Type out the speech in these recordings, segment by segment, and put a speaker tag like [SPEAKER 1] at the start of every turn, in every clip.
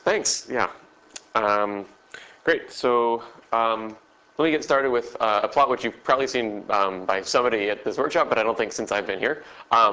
[SPEAKER 1] Thanks. Yeah. Great. So let me get started with a plot which you've probably seen by somebody at this workshop, but I don't think since I've been here.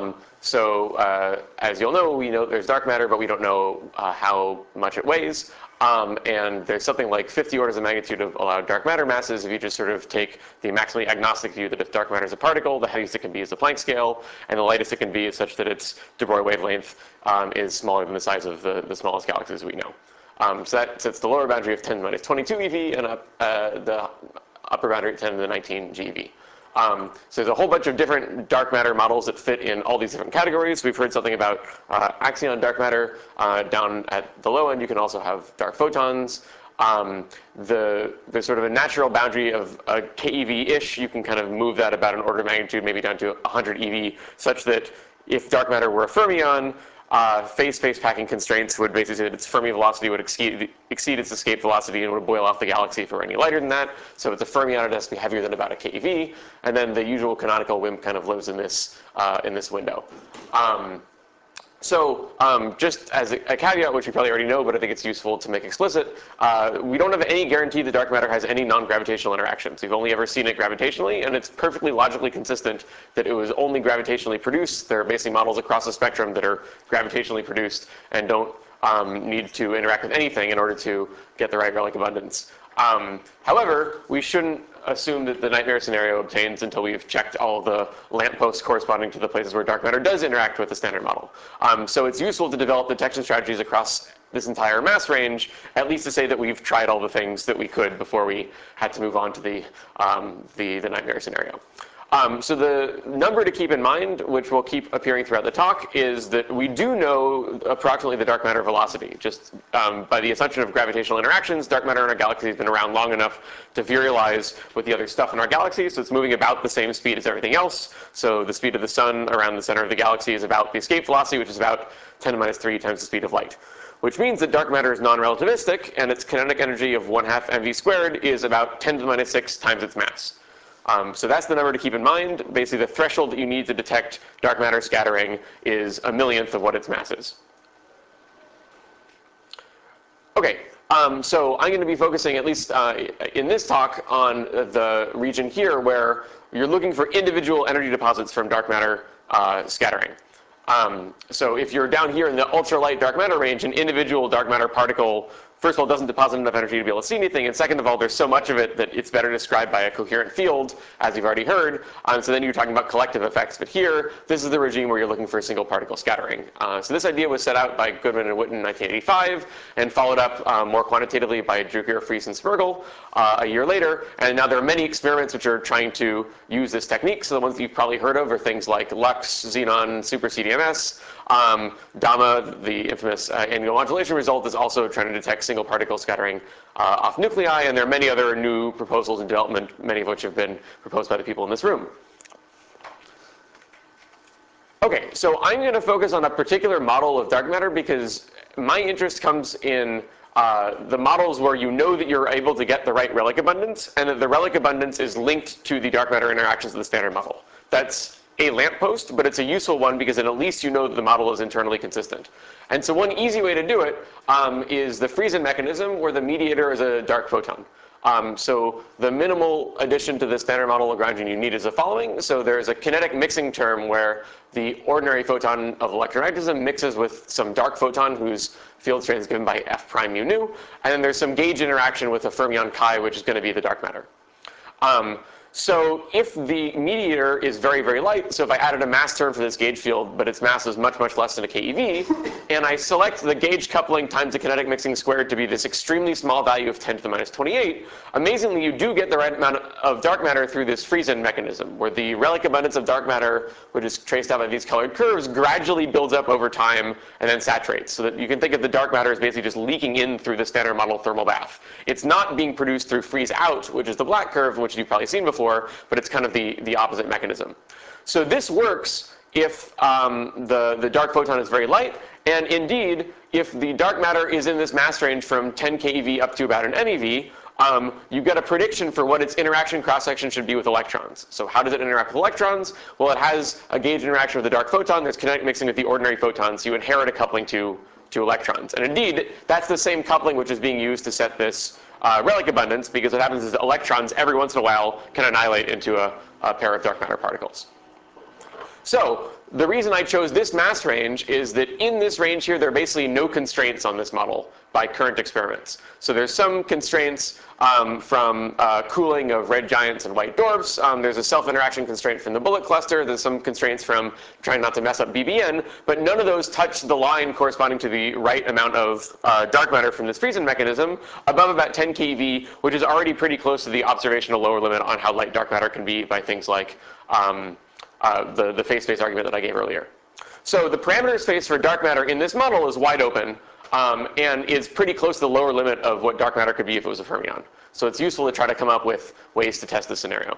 [SPEAKER 1] As you'll know, we know there's dark matter, but we don't know how much it weighs. And there's something like 50 orders of magnitude of allowed dark matter masses if you just sort of take the maximally agnostic view that if dark matter is a particle, the heaviest it can be is the Planck scale, and the lightest it can be is such that its de Broglie wavelength is smaller than the size of the smallest galaxies we know. So that sets the lower boundary of 10 to the minus 22 eV and the upper boundary at 10 to the 19 GeV. So there's a whole bunch of different dark matter models that fit in all these different categories. We've heard something about axion dark matter. Down at the low end, you can also have dark photons. There's sort of a natural boundary of a keV-ish. You can kind of move that about an order of magnitude, maybe down to 100 eV, such that if dark matter were a fermion, phase-space packing constraints would basically say that its Fermi velocity would exceed its escape velocity and would boil off the galaxy if it were any lighter than that. So it's a fermion, it has to be heavier than about a keV. And then the usual canonical WIMP kind of lives in this window. Just as a caveat, which you probably already know, but I think it's useful to make explicit, we don't have any guarantee that dark matter has any non-gravitational interactions. We've only ever seen it gravitationally, and it's perfectly logically consistent that it was only gravitationally produced. There are basically models across the spectrum that are gravitationally produced and don't need to interact with anything in order to get the right relic abundance. However, we shouldn't assume that the nightmare scenario obtains until we've checked all of the lampposts corresponding to the places where dark matter does interact with the standard model. So it's useful to develop detection strategies across this entire mass range, at least to say that we've tried all the things that we could before we had to move on to the nightmare scenario. So the number to keep in mind, which will keep appearing throughout the talk, is that we do know approximately the dark matter velocity. Just by the assumption of gravitational interactions, dark matter in our galaxy has been around long enough to virialize with the other stuff in our galaxy, so it's moving about the same speed as everything else. So the speed of the sun around the center of the galaxy is about the escape velocity, which is about 10 to the minus 3 times the speed of light. Which means that dark matter is non-relativistic, and its kinetic energy of 1/2 mv squared is about 10 to the minus 6 times its mass. So that's the number to keep in mind. Basically, the threshold that you need to detect dark matter scattering is 1/millionth of what its mass is. OK, so I'm going to be focusing, at least in this talk, on the region here where you're looking for individual energy deposits from dark matter scattering. So if you're down here in the ultralight dark matter range, an individual dark matter particle, first of all, doesn't deposit enough energy to be able to see anything, and second of all, there's so much of it that it's better described by a coherent field, as you've already heard. So then you're talking about collective effects. But here, this is the regime where you're looking for single particle scattering. So this idea was set out by Goodman and Witten in 1985, and followed up more quantitatively by Drucker, Friis, and Spergel a year later. And now there are many experiments which are trying to use this technique. So the ones that you've probably heard of are things like LUX, Xenon, Super CDMS. DAMA, the infamous angular modulation result, is also trying to detect single particle scattering off nuclei, and there are many other new proposals in development, many of which have been proposed by the people in this room. OK, so I'm going to focus on a particular model of dark matter because my interest comes in the models where you know that you're able to get the right relic abundance, and that the relic abundance is linked to the dark matter interactions of the standard model. That's a lamppost, but it's a useful one because then at least you know that the model is internally consistent. And so one easy way to do it is the Friesen mechanism, where the mediator is a dark photon. So the minimal addition to the standard model Lagrangian you need is the following. So there's a kinetic mixing term where the ordinary photon of electromagnetism mixes with some dark photon whose field strength is given by f prime mu nu. And then there's some gauge interaction with a fermion chi, which is going to be the dark matter. So if the mediator is very, very light, so if I added a mass term for this gauge field, but its mass is much, much less than a keV, and I select the gauge coupling times the kinetic mixing squared to be this extremely small value of 10 to the minus 28, amazingly, you do get the right amount of dark matter through this Friesen mechanism, where the relic abundance of dark matter, which is traced out by these colored curves, gradually builds up over time and then saturates. So that you can think of the dark matter as basically just leaking in through the standard model thermal bath. It's not being produced through freeze out, which is the black curve, which you've probably seen before, but it's kind of the opposite mechanism. So this works if the dark photon is very light, and indeed, if the dark matter is in this mass range from 10 keV up to about an MeV, you get a prediction for what its interaction cross-section should be with electrons. So how does it interact with electrons? Well, it has a gauge interaction with the dark photon. There's kinetic mixing with the ordinary photon, so you inherit a coupling to electrons. And indeed, that's the same coupling which is being used to set this relic abundance, because what happens is electrons every once in a while can annihilate into a pair of dark matter particles. So the reason I chose this mass range is that in this range here, there are basically no constraints on this model by current experiments. So there's some constraints from cooling of red giants and white dwarfs. There's a self-interaction constraint from the bullet cluster. There's some constraints from trying not to mess up BBN. But none of those touch the line corresponding to the right amount of dark matter from this Friesen mechanism above about 10 keV, which is already pretty close to the observational lower limit on how light dark matter can be by things like the phase space argument that I gave earlier. So the parameter space for dark matter in this model is wide open and is pretty close to the lower limit of what dark matter could be if it was a fermion. So it's useful to try to come up with ways to test this scenario.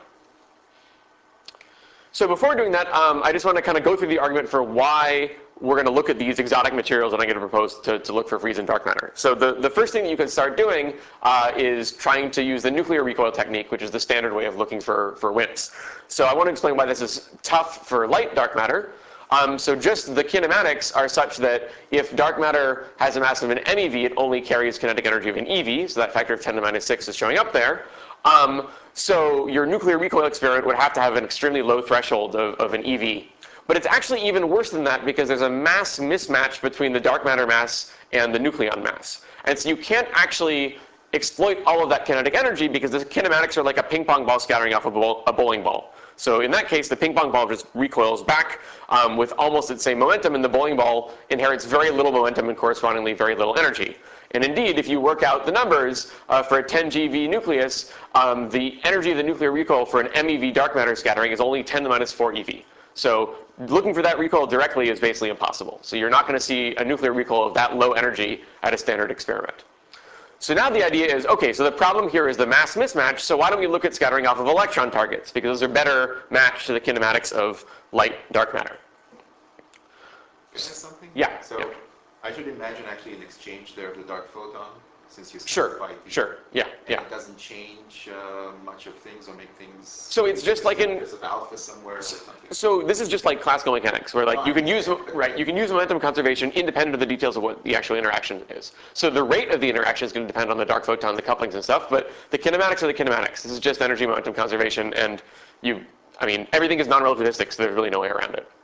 [SPEAKER 1] So before doing that, I just want to kind of go through the argument for why we're going to look at these exotic materials that I'm going to propose to look for Friesen dark matter. So the first thing that you can start doing is trying to use the nuclear recoil technique, which is the standard way of looking for WIMPs. So I want to explain why this is tough for light dark matter. So just the kinematics are such that if dark matter has a mass of an MeV, it only carries kinetic energy of an EV, so that factor of 10 to the minus 6 is showing up there. So your nuclear recoil experiment would have to have an extremely low threshold of an EV. But it's actually even worse than that, because there's a mass mismatch between the dark matter mass and the nucleon mass. And so you can't actually exploit all of that kinetic energy, because the kinematics are like a ping pong ball scattering off a bowling ball. So in that case, the ping pong ball just recoils back with almost its same momentum, and the bowling ball inherits very little momentum and correspondingly very little energy. And indeed, if you work out the numbers for a 10 GeV nucleus, the energy of the nuclear recoil for an MeV dark matter scattering is only 10 to the minus 4 eV. So looking for that recoil directly is basically impossible. So you're not going to see a nuclear recoil of that low energy at a standard experiment. So now the idea is, OK, so the problem here is the mass mismatch, so why don't we look at scattering off of electron targets? Because those are better matched to the kinematics of light dark matter.
[SPEAKER 2] Can I ask something?
[SPEAKER 1] Yeah.
[SPEAKER 2] So yeah. I should imagine actually an exchange there of the dark photon, since you
[SPEAKER 1] specified Sure. Yeah.
[SPEAKER 2] And it doesn't change much of things or make things.
[SPEAKER 1] So it's just like in.
[SPEAKER 2] There's an alpha somewhere or something.
[SPEAKER 1] So this is just like classical mechanics, where like you can use you can use momentum conservation independent of the details of what the actual interaction is. So the rate of the interaction is going to depend on the dark photon, the couplings and stuff. But the kinematics are the kinematics. This is just energy momentum conservation, and everything is non-relativistic, so there's really no way around it.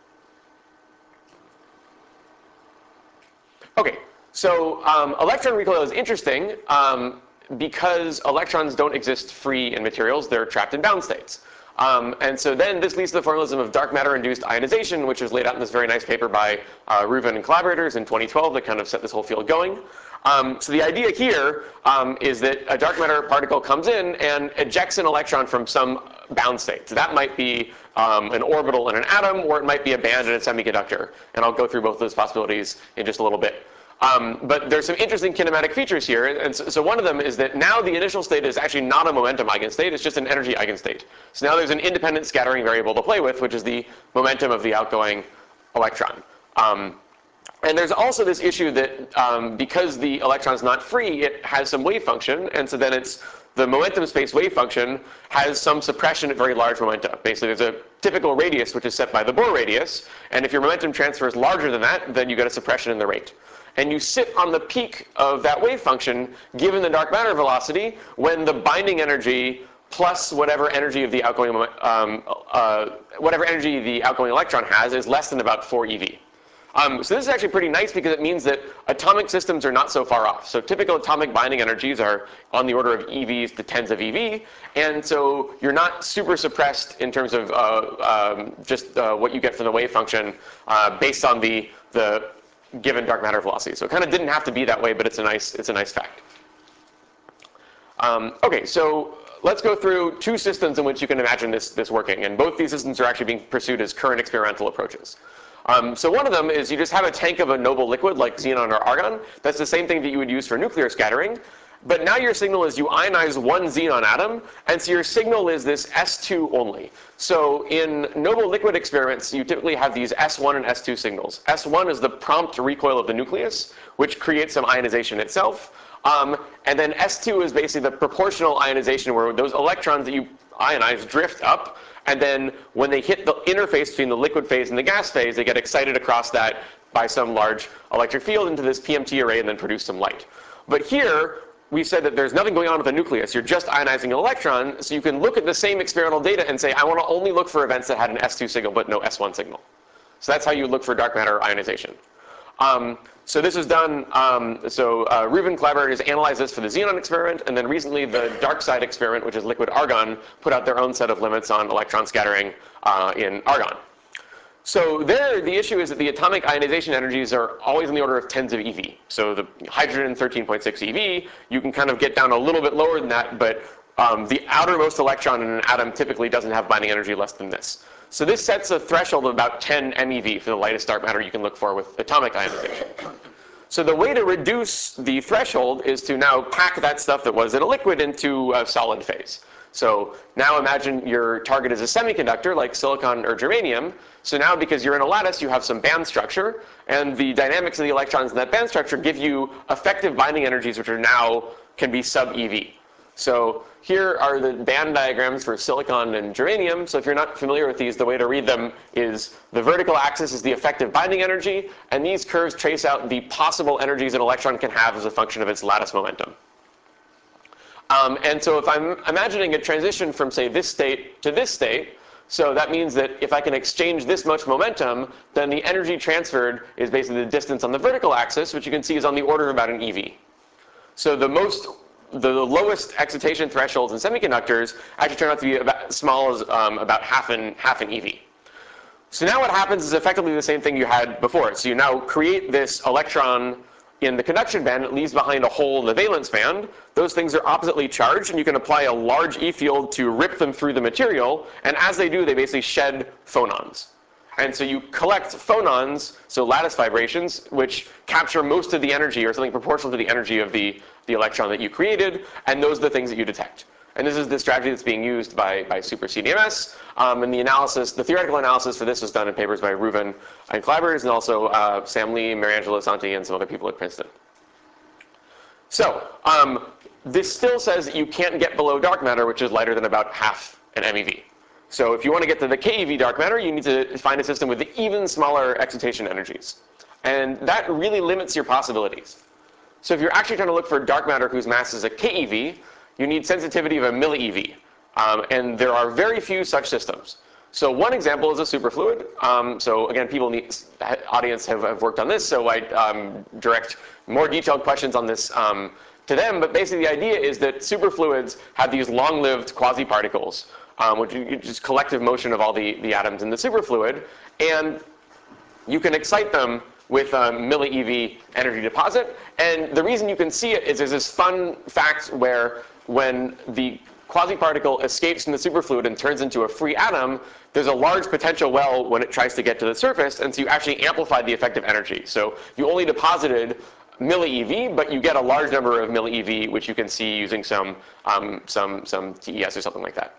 [SPEAKER 1] OK, so electron recoil is interesting because electrons don't exist free in materials. They're trapped in bound states. And so then this leads to the formalism of dark matter-induced ionization, which was laid out in this very nice paper by Reuven and collaborators in 2012 that kind of set this whole field going. So the idea here is that a dark matter particle comes in and ejects an electron from some bound state. So that might be an orbital in an atom, or it might be a band in a semiconductor. And I'll go through both of those possibilities in just a little bit. But there's some interesting kinematic features here. And so one of them is that now the initial state is actually not a momentum eigenstate. It's just an energy eigenstate. So now there's an independent scattering variable to play with, which is the momentum of the outgoing electron. And there's also this issue that because the electron is not free, it has some wave function. And so then it's the momentum space wave function has some suppression at very large momenta. Basically, there's a typical radius, which is set by the Bohr radius. And if your momentum transfer is larger than that, then you get a suppression in the rate. And you sit on the peak of that wave function, given the dark matter velocity, when the binding energy plus whatever energy of the outgoing electron has is less than about 4 eV. So this is actually pretty nice, because it means that atomic systems are not so far off. So typical atomic binding energies are on the order of EVs to tens of EV. And so you're not super suppressed in terms of just what you get from the wave function based on the given dark matter velocity. So it kind of didn't have to be that way, but it's a nice fact. OK, so let's go through two systems in which you can imagine this working. And both these systems are actually being pursued as current experimental approaches. So one of them is you just have a tank of a noble liquid like xenon or argon. That's the same thing that you would use for nuclear scattering. But now your signal is you ionize one xenon atom, and so your signal is this S2 only. So in noble liquid experiments, you typically have these S1 and S2 signals. S1 is the prompt recoil of the nucleus, which creates some ionization itself. And then S2 is basically the proportional ionization, where those electrons that you ionize drift up, and then when they hit the interface between the liquid phase and the gas phase, they get excited across that by some large electric field into this PMT array and then produce some light. But here, we said that there's nothing going on with the nucleus. You're just ionizing an electron, so you can look at the same experimental data and say, I want to only look for events that had an S2 signal but no S1 signal. So that's how you look for dark matter ionization. So this was done, Reuven collaborators has analyzed this for the xenon experiment, and then recently the dark side experiment, which is liquid argon, put out their own set of limits on electron scattering in argon. So there, the issue is that the atomic ionization energies are always in the order of tens of eV. So the hydrogen 13.6 eV, you can kind of get down a little bit lower than that, but the outermost electron in an atom typically doesn't have binding energy less than this. So this sets a threshold of about 10 MeV for the lightest dark matter you can look for with atomic ionization. So the way to reduce the threshold is to now pack that stuff that was in a liquid into a solid phase. So now imagine your target is a semiconductor like silicon or germanium. So now, because you're in a lattice, you have some band structure, and the dynamics of the electrons in that band structure give you effective binding energies, which are now can be sub-eV. So here are the band diagrams for silicon and germanium. So if you're not familiar with these, the way to read them is the vertical axis is the effective binding energy, and these curves trace out the possible energies an electron can have as a function of its lattice momentum. And so if I'm imagining a transition from, say, this state to this state, so that means that if I can exchange this much momentum, then the energy transferred is basically the distance on the vertical axis, which you can see is on the order of about an eV. So the lowest excitation thresholds in semiconductors actually turn out to be about as small as about half an eV. So now what happens is effectively the same thing you had before. So you now create this electron in the conduction band. It leaves behind a hole in the valence band. Those things are oppositely charged, and you can apply a large E field to rip them through the material. And as they do, they basically shed phonons. And so you collect phonons, so lattice vibrations, which capture most of the energy, or something proportional to the energy of the electron that you created, and those are the things that you detect. And this is the strategy that's being used by Super CDMS. And the theoretical analysis for this was done in papers by Reuven and collaborators, and also Sam Lee, Mariangela Santi, and some other people at Princeton. So this still says that you can't get below dark matter, which is lighter than about half an MeV. So if you want to get to the keV dark matter, you need to find a system with even smaller excitation energies. And that really limits your possibilities. So if you're actually trying to look for dark matter whose mass is a keV, you need sensitivity of a millieV. And there are very few such systems. So one example is a superfluid. So again, people in the audience have worked on this, so I direct more detailed questions on this to them. But basically the idea is that superfluids have these long-lived quasi-particles, which is just collective motion of all the atoms in the superfluid. And you can excite them with a millieV energy deposit. And the reason you can see it is there's this fun fact where when the quasi-particle escapes from the superfluid and turns into a free atom, there's a large potential well when it tries to get to the surface, and so you actually amplify the effective energy. So you only deposited millieV, but you get a large number of millieV, which you can see using some TES or something like that.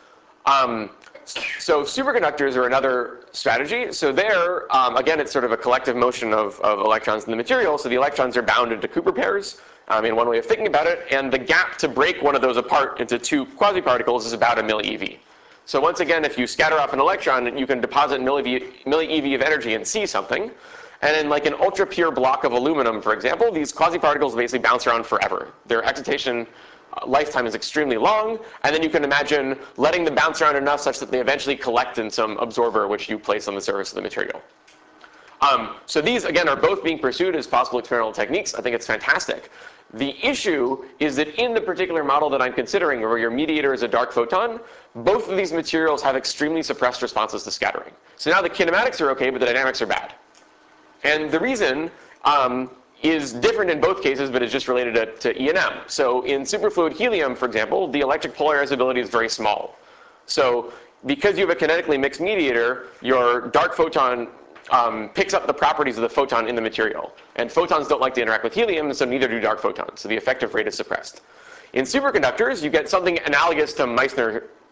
[SPEAKER 1] So superconductors are another strategy. So there, again, it's sort of a collective motion of electrons in the material. So the electrons are bound into Cooper pairs in one way of thinking about it. And the gap to break one of those apart into two quasi-particles is about a millieV. So once again, if you scatter off an electron, you can deposit millieV of energy and see something. And in like an ultra-pure block of aluminum, for example, these quasi-particles basically bounce around forever. Their excitation lifetime is extremely long, and then you can imagine letting them bounce around enough such that they eventually collect in some absorber which you place on the surface of the material. So these, again, are both being pursued as possible experimental techniques. I think it's fantastic. The issue is that in the particular model that I'm considering, where your mediator is a dark photon, both of these materials have extremely suppressed responses to scattering. So now the kinematics are okay, but the dynamics are bad. And the reason is different in both cases, but is just related to E&M. So in superfluid helium, for example, the electric polarizability is very small. So because you have a kinetically mixed mediator, your dark photon picks up the properties of the photon in the material. And photons don't like to interact with helium, so neither do dark photons. So the effective rate is suppressed. In superconductors, you get something analogous to Meissner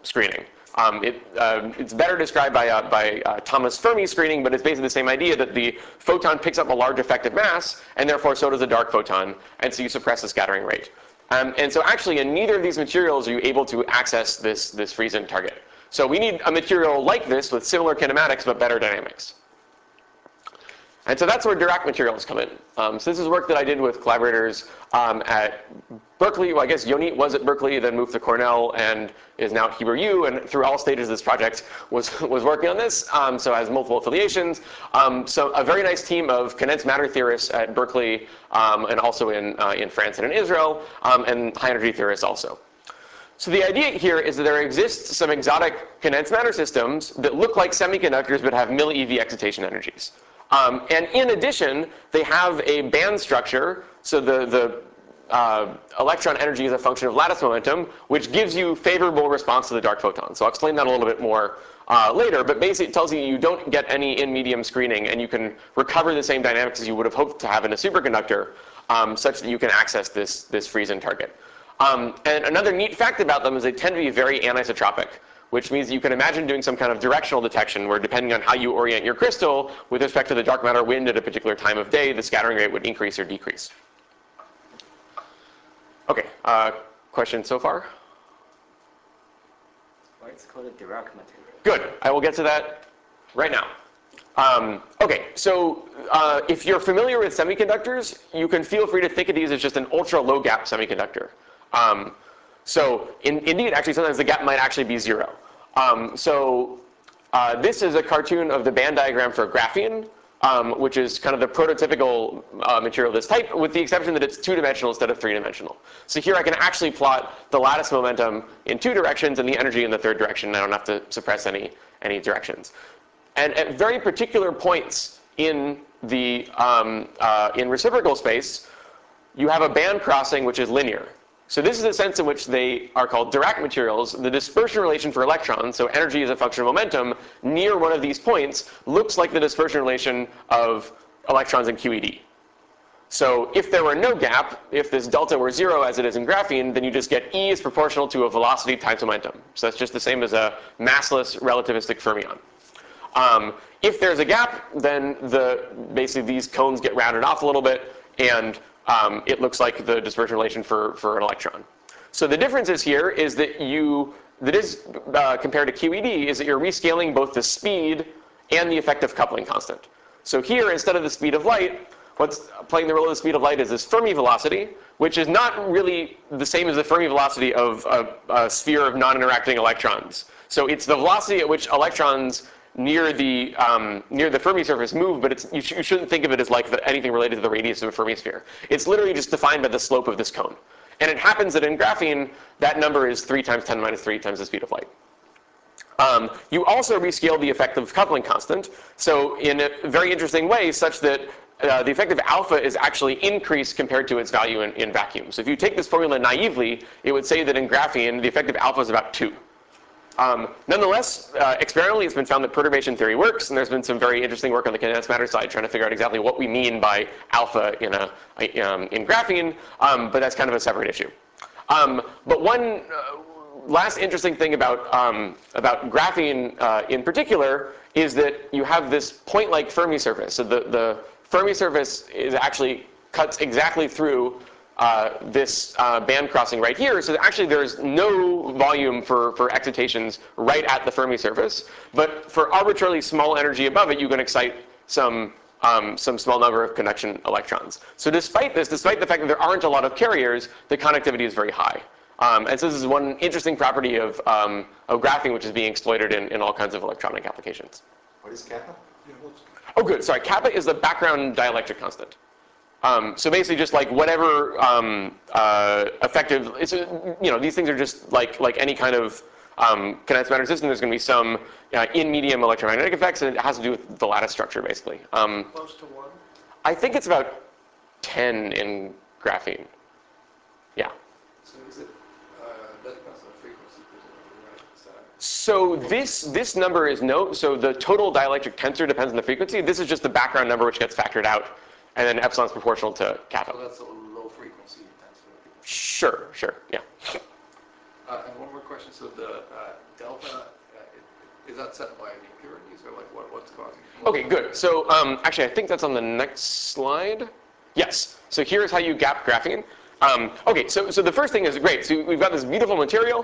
[SPEAKER 1] screening. It's better described by Thomas Fermi screening, but it's basically the same idea that the photon picks up a large effective mass, and therefore so does a dark photon, and so you suppress the scattering rate. And so actually, in neither of these materials are you able to access this Friesen target. So we need a material like this with similar kinematics but better dynamics. And so that's where Dirac materials come in. So this is work that I did with collaborators at Berkeley. Well, I guess Yonit was at Berkeley, then moved to Cornell, and is now at Hebrew, and through all stages of this project was working on this, so has multiple affiliations. So a very nice team of condensed matter theorists at Berkeley, and also in France and in Israel, and high energy theorists also. So the idea here is that there exists some exotic condensed matter systems that look like semiconductors but have milli-eV excitation energies. And in addition, they have a band structure, so the electron energy is a function of lattice momentum, which gives you favorable response to the dark photon. So I'll explain that a little bit more later, but basically it tells you you don't get any in-medium screening, and you can recover the same dynamics as you would have hoped to have in a superconductor, such that you can access this Friesen target. And another neat fact about them is they tend to be very anisotropic, which means you can imagine doing some kind of directional detection where, depending on how you orient your crystal with respect to the dark matter wind at a particular time of day, the scattering rate would increase or decrease. OK, questions so far?
[SPEAKER 3] Why it's called a Dirac material?
[SPEAKER 1] Good. I will get to that right now. OK, so if you're familiar with semiconductors, you can feel free to think of these as just an ultra-low gap semiconductor. So indeed, actually, sometimes the gap might actually be 0. This is a cartoon of the band diagram for graphene, which is kind of the prototypical material of this type, with the exception that it's 2-dimensional instead of 3-dimensional. So here I can actually plot the lattice momentum in 2 directions and the energy in the 3rd direction. I don't have to suppress any directions. And at very particular points in the in reciprocal space, you have a band crossing which is linear. So this is the sense in which they are called Dirac materials. The dispersion relation for electrons, so energy is a function of momentum, near one of these points looks like the dispersion relation of electrons in QED. So if there were no gap, if this delta were 0 as it is in graphene, then you just get E is proportional to a velocity times momentum. So that's just the same as a massless relativistic fermion. If there's a gap, then basically these cones get rounded off a little bit, and it looks like the dispersion relation for an electron. So the difference is here is that compared to QED, is that you're rescaling both the speed and the effective coupling constant. So here, instead of the speed of light, what's playing the role of the speed of light is this Fermi velocity, which is not really the same as the Fermi velocity of a sphere of non-interacting electrons. So it's the velocity at which electrons near the Fermi surface move, but you shouldn't think of it as like anything related to the radius of a Fermi sphere. It's literally just defined by the slope of this cone. And it happens that in graphene, that number is 3 times 10 minus 3 times the speed of light. You also rescale the effective coupling constant, so in a very interesting way, such that the effective alpha is actually increased compared to its value in vacuum. So if you take this formula naively, it would say that in graphene, the effective alpha is about 2. Nonetheless, experimentally, it's been found that perturbation theory works, and there's been some very interesting work on the condensed matter side trying to figure out exactly what we mean by alpha in graphene, but that's kind of a separate issue. But one last interesting thing about graphene in particular is that you have this point-like Fermi surface. So the Fermi surface actually cuts exactly through this band crossing right here. So actually there's no volume for excitations right at the Fermi surface. But for arbitrarily small energy above it, you can excite some small number of conduction electrons. So despite the fact that there aren't a lot of carriers, the conductivity is very high. And so this is one interesting property of graphene, which is being exploited in all kinds of electronic applications.
[SPEAKER 2] What is kappa?
[SPEAKER 1] Oh, good. Sorry. Kappa is the background dielectric constant. So basically, just like whatever effective, these things are just like any kind of condensed matter system. There's going to be some in-medium electromagnetic effects, and it has to do with the lattice structure, basically.
[SPEAKER 4] Close to 1?
[SPEAKER 1] I think it's about 10 in graphene. Yeah.
[SPEAKER 4] So is it, that depends on the frequency, presumably, right? Is that
[SPEAKER 1] So this number is so the total dielectric tensor depends on the frequency. This is just the background number which gets factored out, and then epsilon is proportional to kappa.
[SPEAKER 4] so that's a low frequency tensor.
[SPEAKER 1] Sure, yeah.
[SPEAKER 4] And one more question. So the delta, is that set by the impurities, or like what's causing it?
[SPEAKER 1] Okay, good. So actually, I think that's on the next slide. Yes. So here's how you gap graphene. Okay, so the first thing is great. So we've got this beautiful material.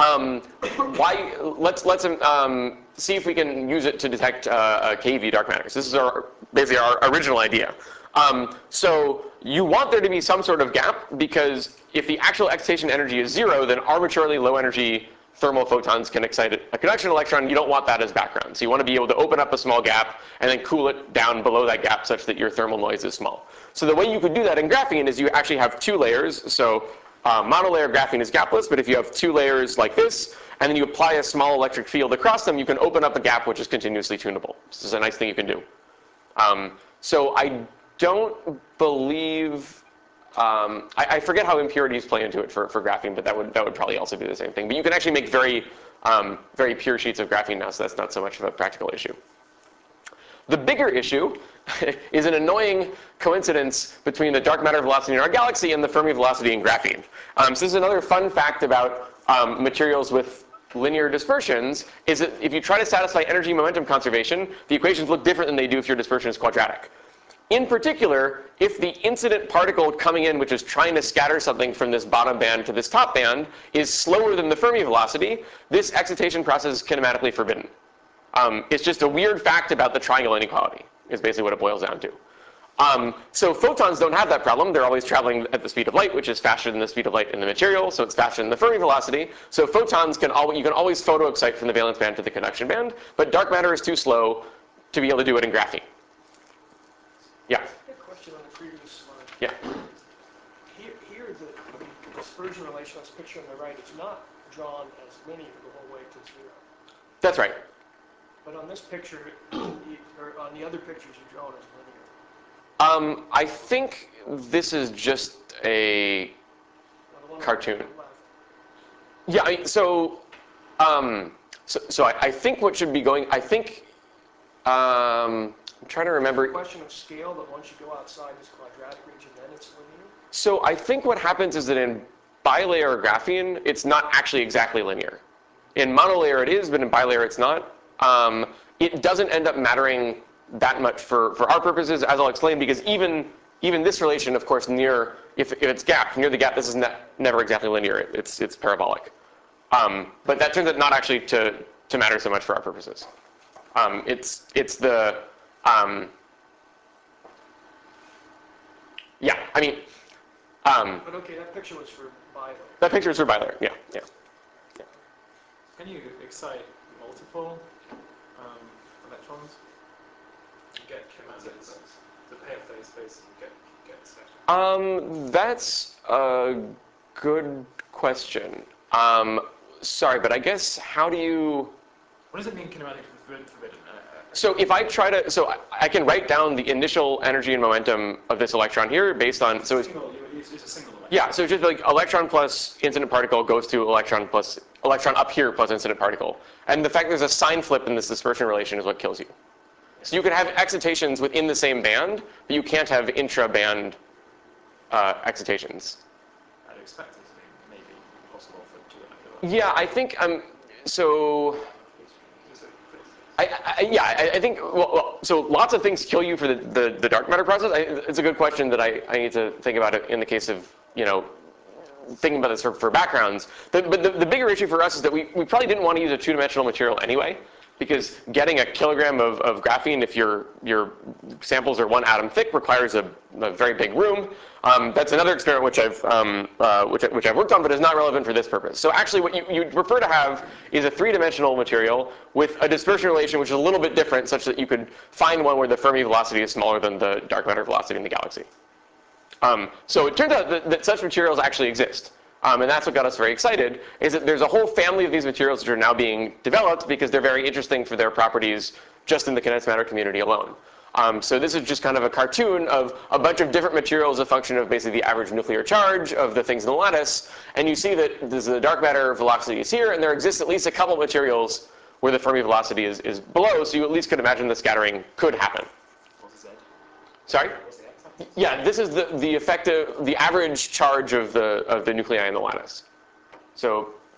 [SPEAKER 1] Let's see if we can use it to detect KeV dark matter. So this is basically our original idea. So you want there to be some sort of gap, because if the actual excitation energy is 0, then arbitrarily low energy thermal photons can excite a conduction electron. You don't want that as background. So you want to be able to open up a small gap and then cool it down below that gap such that your thermal noise is small. So the way you could do that in graphene is you actually have 2 layers. So monolayer graphene is gapless, but if you have 2 layers like this, and then you apply a small electric field across them, you can open up a gap which is continuously tunable. This is a nice thing you can do. So I don't believe, I forget how impurities play into it for graphene, but that would probably also do the same thing. But you can actually make very pure sheets of graphene now, so that's not so much of a practical issue. The bigger issue is an annoying coincidence between the dark matter velocity in our galaxy and the Fermi velocity in graphene. So this is another fun fact about materials with linear dispersions, is that if you try to satisfy energy momentum conservation, the equations look different than they do if your dispersion is quadratic. In particular, if the incident particle coming in, which is trying to scatter something from this bottom band to this top band, is slower than the Fermi velocity, this excitation process is kinematically forbidden. It's just a weird fact about the triangle inequality, is basically what it boils down to. So photons don't have that problem. They're always traveling at the speed of light, which is faster than the speed of light in the material, so it's faster than the Fermi velocity. So photons you can always photoexcite from the valence band to the conduction band, but dark matter is too slow to be able to do it in graphene. Yeah?
[SPEAKER 5] A question on the previous slide.
[SPEAKER 1] Yeah.
[SPEAKER 5] Here the dispersion relation on this picture on the right is not drawn as linear the whole way to 0.
[SPEAKER 1] That's right.
[SPEAKER 5] But on this picture, or on the other pictures, you draw it as linear.
[SPEAKER 1] I think this is just a cartoon. Yeah, I think what should be going, I'm trying to remember.
[SPEAKER 5] It's a question of scale, that once you go outside this quadratic region, then it's linear?
[SPEAKER 1] So I think what happens is that in bilayer graphene, it's not actually exactly linear. In monolayer it is, but in bilayer it's not. It doesn't end up mattering that much for our purposes, as I'll explain, because even this relation, of course, if it's gapped, near the gap, this is never exactly linear. It's parabolic. But that turns out not actually to matter so much for our purposes. It's the yeah, I mean.
[SPEAKER 5] But okay, that picture was for bilayer.
[SPEAKER 1] That picture is for bilayer, yeah.
[SPEAKER 6] Can you excite multiple electrons? You get kinetics. The pair phase spaces get scattered.
[SPEAKER 1] That's a good question. Sorry, but I guess how do you?
[SPEAKER 6] What does it mean kinematically forbidden?
[SPEAKER 1] So if I try to, I can write down the initial energy and momentum of this electron here based on, so it's
[SPEAKER 6] a single electron.
[SPEAKER 1] Yeah, so it's just like electron plus incident particle goes to electron up here plus incident particle. And the fact there's a sign flip in this dispersion relation is what kills you. So you can have excitations within the same band, but you can't have intra-band excitations.
[SPEAKER 6] I'd expect it to be maybe possible for two and
[SPEAKER 1] Yeah, I think, so, I think, so lots of things kill you for the dark matter process. It's a good question that I need to think about it in the case of, thinking about this for backgrounds. But the bigger issue for us is that we probably didn't want to use a two-dimensional material anyway, because getting a kilogram of graphene, if your samples are 1 atom thick, requires a very big room. That's another experiment which I've worked on, but is not relevant for this purpose. So actually, what you'd prefer to have is a three-dimensional material with a dispersion relation which is a little bit different, such that you could find one where the Fermi velocity is smaller than the dark matter velocity in the galaxy. So it turns out that such materials actually exist. And that's what got us very excited, is that there's a whole family of these materials which are now being developed because they're very interesting for their properties just in the condensed matter community alone. So this is just kind of a cartoon of a bunch of different materials, a function of basically the average nuclear charge of the things in the lattice. And you see that the dark matter velocity is here, and there exists at least a couple materials where the Fermi velocity is below, so you at least could imagine the scattering could happen.
[SPEAKER 6] What's Z?
[SPEAKER 1] Sorry? Yeah, this is the average charge of the nuclei in the lattice. So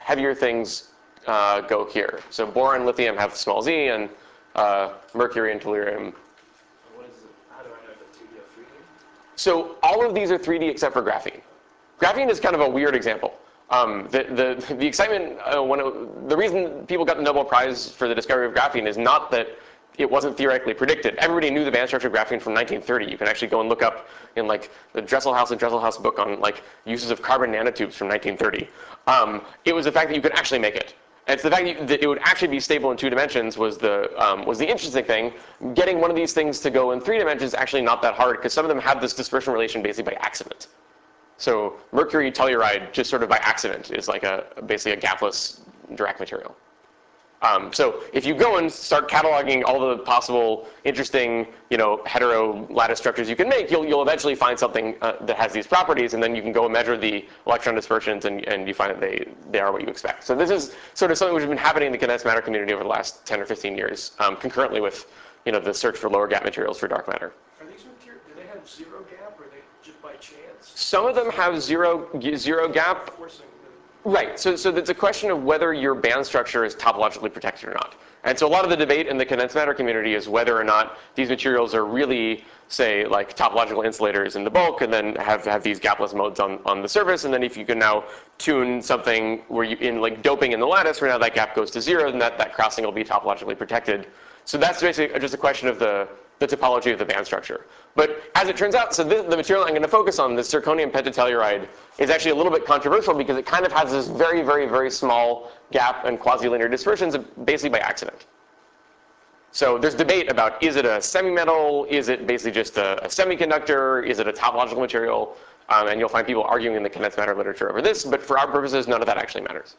[SPEAKER 1] heavier things go here. So boron and lithium have small z, and mercury and tellurium.
[SPEAKER 6] What is it? How do I know if it's 2D or 3D?
[SPEAKER 1] So all of these are 3D except for graphene. Graphene is kind of a weird example. The excitement, the reason people got the Nobel Prize for the discovery of graphene is not that it wasn't theoretically predicted. Everybody knew the band structure of graphene from 1930. You can actually go and look up in like the Dresselhaus and Dresselhaus book on like uses of carbon nanotubes from 1930. It was the fact that you could actually make it. And it's the fact that it would actually be stable in 2 dimensions was the interesting thing. Getting one of these things to go in 3 dimensions is actually not that hard, because some of them have this dispersion relation basically by accident. So mercury telluride, just sort of by accident, is like basically a gapless Dirac material. So if you go and start cataloging all the possible interesting, hetero lattice structures you can make, you'll eventually find something that has these properties, and then you can go and measure the electron dispersions, and you find that they are what you expect. So this is sort of something which has been happening in the condensed matter community over the last 10 or 15 years, concurrently with the search for lower gap materials for dark matter.
[SPEAKER 5] Are these materials, do they have zero gap, or are they just by chance?
[SPEAKER 1] Some of them have zero gap.
[SPEAKER 5] Forcing
[SPEAKER 1] Right, so it's a question of whether your band structure is topologically protected or not. And so a lot of the debate in the condensed matter community is whether or not these materials are really, say, like topological insulators in the bulk, and then have these gapless modes on the surface. And then if you can now tune something where in like doping in the lattice, where now that gap goes to 0, then that crossing will be topologically protected. So that's basically just a question of the topology of the band structure. But as it turns out, so the material I'm going to focus on, the zirconium pentatelluride, is actually a little bit controversial because it kind of has this very, very, very small gap and quasi-linear dispersions basically by accident. So there's debate about, is it a semi-metal? Is it basically just a semiconductor? Is it a topological material? And you'll find people arguing in the condensed matter literature over this. But for our purposes, none of that actually matters.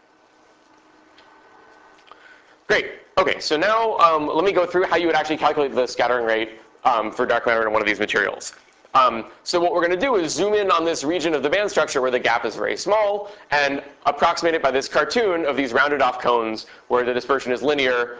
[SPEAKER 1] Great. OK, so now let me go through how you would actually calculate the scattering rate for dark matter in one of these materials. So what we're going to do is zoom in on this region of the band structure where the gap is very small and approximate it by this cartoon of these rounded off cones where the dispersion is linear,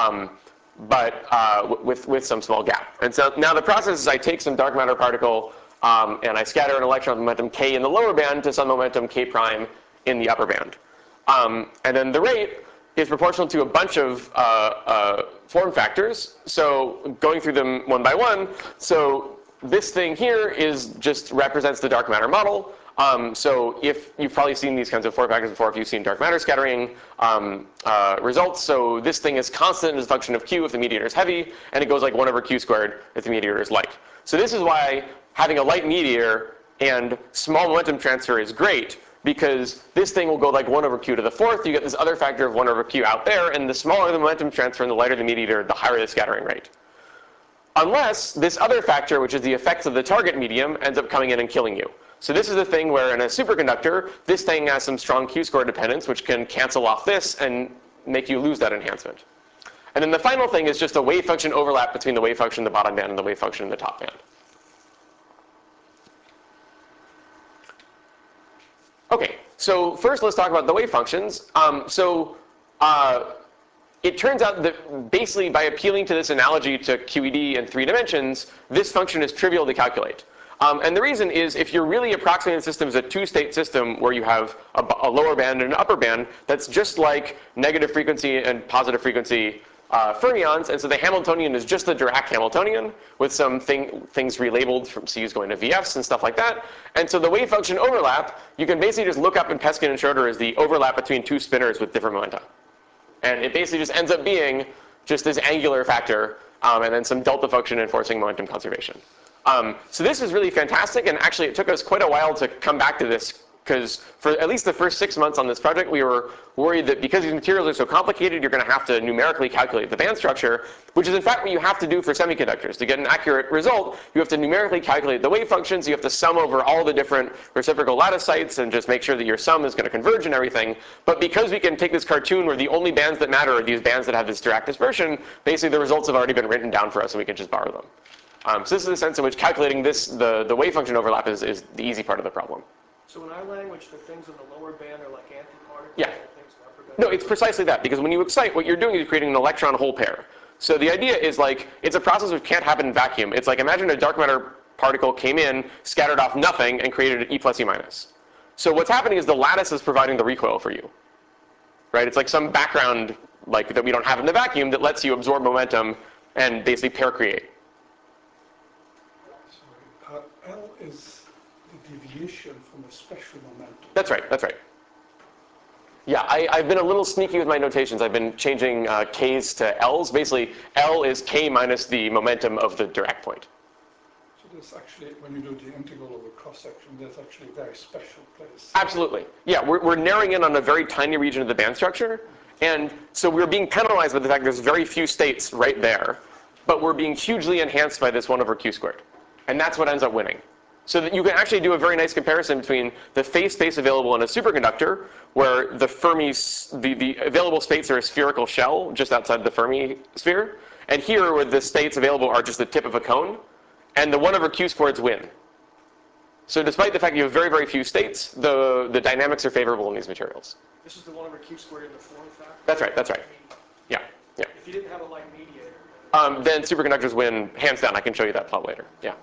[SPEAKER 1] but with some small gap. And so now the process is I take some dark matter particle and I scatter an electron momentum k in the lower band to some momentum k prime in the upper band. And then the rate is proportional to a bunch of form factors. So going through them one by one, so this thing here just represents the dark matter model. So if you've probably seen these kinds of form factors before, if you've seen dark matter scattering results. So this thing is constant as a function of q if the mediator is heavy, and it goes like 1 over q squared if the mediator is light. So this is why having a light mediator and small momentum transfer is great, because this thing will go like 1 over q to the 4th. You get this other factor of 1 over q out there, and the smaller the momentum transfer and the lighter the mediator, the higher the scattering rate. Unless this other factor, which is the effects of the target medium, ends up coming in and killing you. So this is the thing where in a superconductor, this thing has some strong q-square dependence, which can cancel off this and make you lose that enhancement. And then the final thing is just a wave function overlap between the wave function in the bottom band and the wave function in the top band. OK, so first let's talk about the wave functions. It turns out that basically by appealing to this analogy to QED in 3 dimensions, this function is trivial to calculate. And the reason is if you're really approximating the system as a 2-state system where you have a lower band and an upper band, that's just like negative frequency and positive frequency fermions. And so the Hamiltonian is just the Dirac Hamiltonian with some things relabeled from C's going to VFs and stuff like that. And so the wave function overlap, you can basically just look up in Peskin and Schroeder as the overlap between 2 spinors with different momenta. And it basically just ends up being just this angular factor and then some delta function enforcing momentum conservation. So this is really fantastic, and actually it took us quite a while to come back to this, because for at least the first 6 months on this project, we were worried that because these materials are so complicated, you're going to have to numerically calculate the band structure, which is in fact what you have to do for semiconductors. To get an accurate result, you have to numerically calculate the wave functions. You have to sum over all the different reciprocal lattice sites and just make sure that your sum is going to converge and everything. But because we can take this cartoon where the only bands that matter are these bands that have this Dirac dispersion, basically the results have already been written down for us, and we can just borrow them. So this is the sense in which calculating this, the wave function overlap is the easy part of the problem.
[SPEAKER 5] So in our language, the things in the lower band are like antiparticles,
[SPEAKER 1] Yeah.
[SPEAKER 5] and the things in the upper band.
[SPEAKER 1] No, it's precisely that, because when you excite, what you're doing is creating an electron hole pair. So the idea is like, it's a process which can't happen in vacuum. It's like, imagine a dark matter particle came in, scattered off nothing, and created an E plus E minus. So what's happening is the lattice is providing the recoil for you. right? It's like some background like that we don't have in the vacuum that lets you absorb momentum and basically pair create.
[SPEAKER 7] Sorry, L is the deviation from a special momentum.
[SPEAKER 1] That's right, that's right. Yeah, I've been a little sneaky with my notations. I've been changing K's to L's. Basically, L is K minus the momentum of the Dirac point.
[SPEAKER 7] So there's actually, when you do the integral of a cross-section, there's actually a very special place.
[SPEAKER 1] Absolutely. Yeah, we're narrowing in on a very tiny region of the band structure. And so we're being penalized by the fact there's very few states right there. But we're being hugely enhanced by this 1 over q squared. And that's what ends up winning. So that you can actually do a very nice comparison between the phase space available in a superconductor, where the the available states are a spherical shell just outside the Fermi sphere, and here where the states available are just the tip of a cone, and the 1 over q squareds win. So despite the fact you have very, very few states, the dynamics are favorable in these materials.
[SPEAKER 5] This is the 1 over q squared in the form factor?
[SPEAKER 1] That's right, that's right.
[SPEAKER 5] I mean,
[SPEAKER 1] Yeah, yeah.
[SPEAKER 5] if you didn't have a light mediator.
[SPEAKER 1] Then superconductors win hands down. I can show you that plot later. Yeah.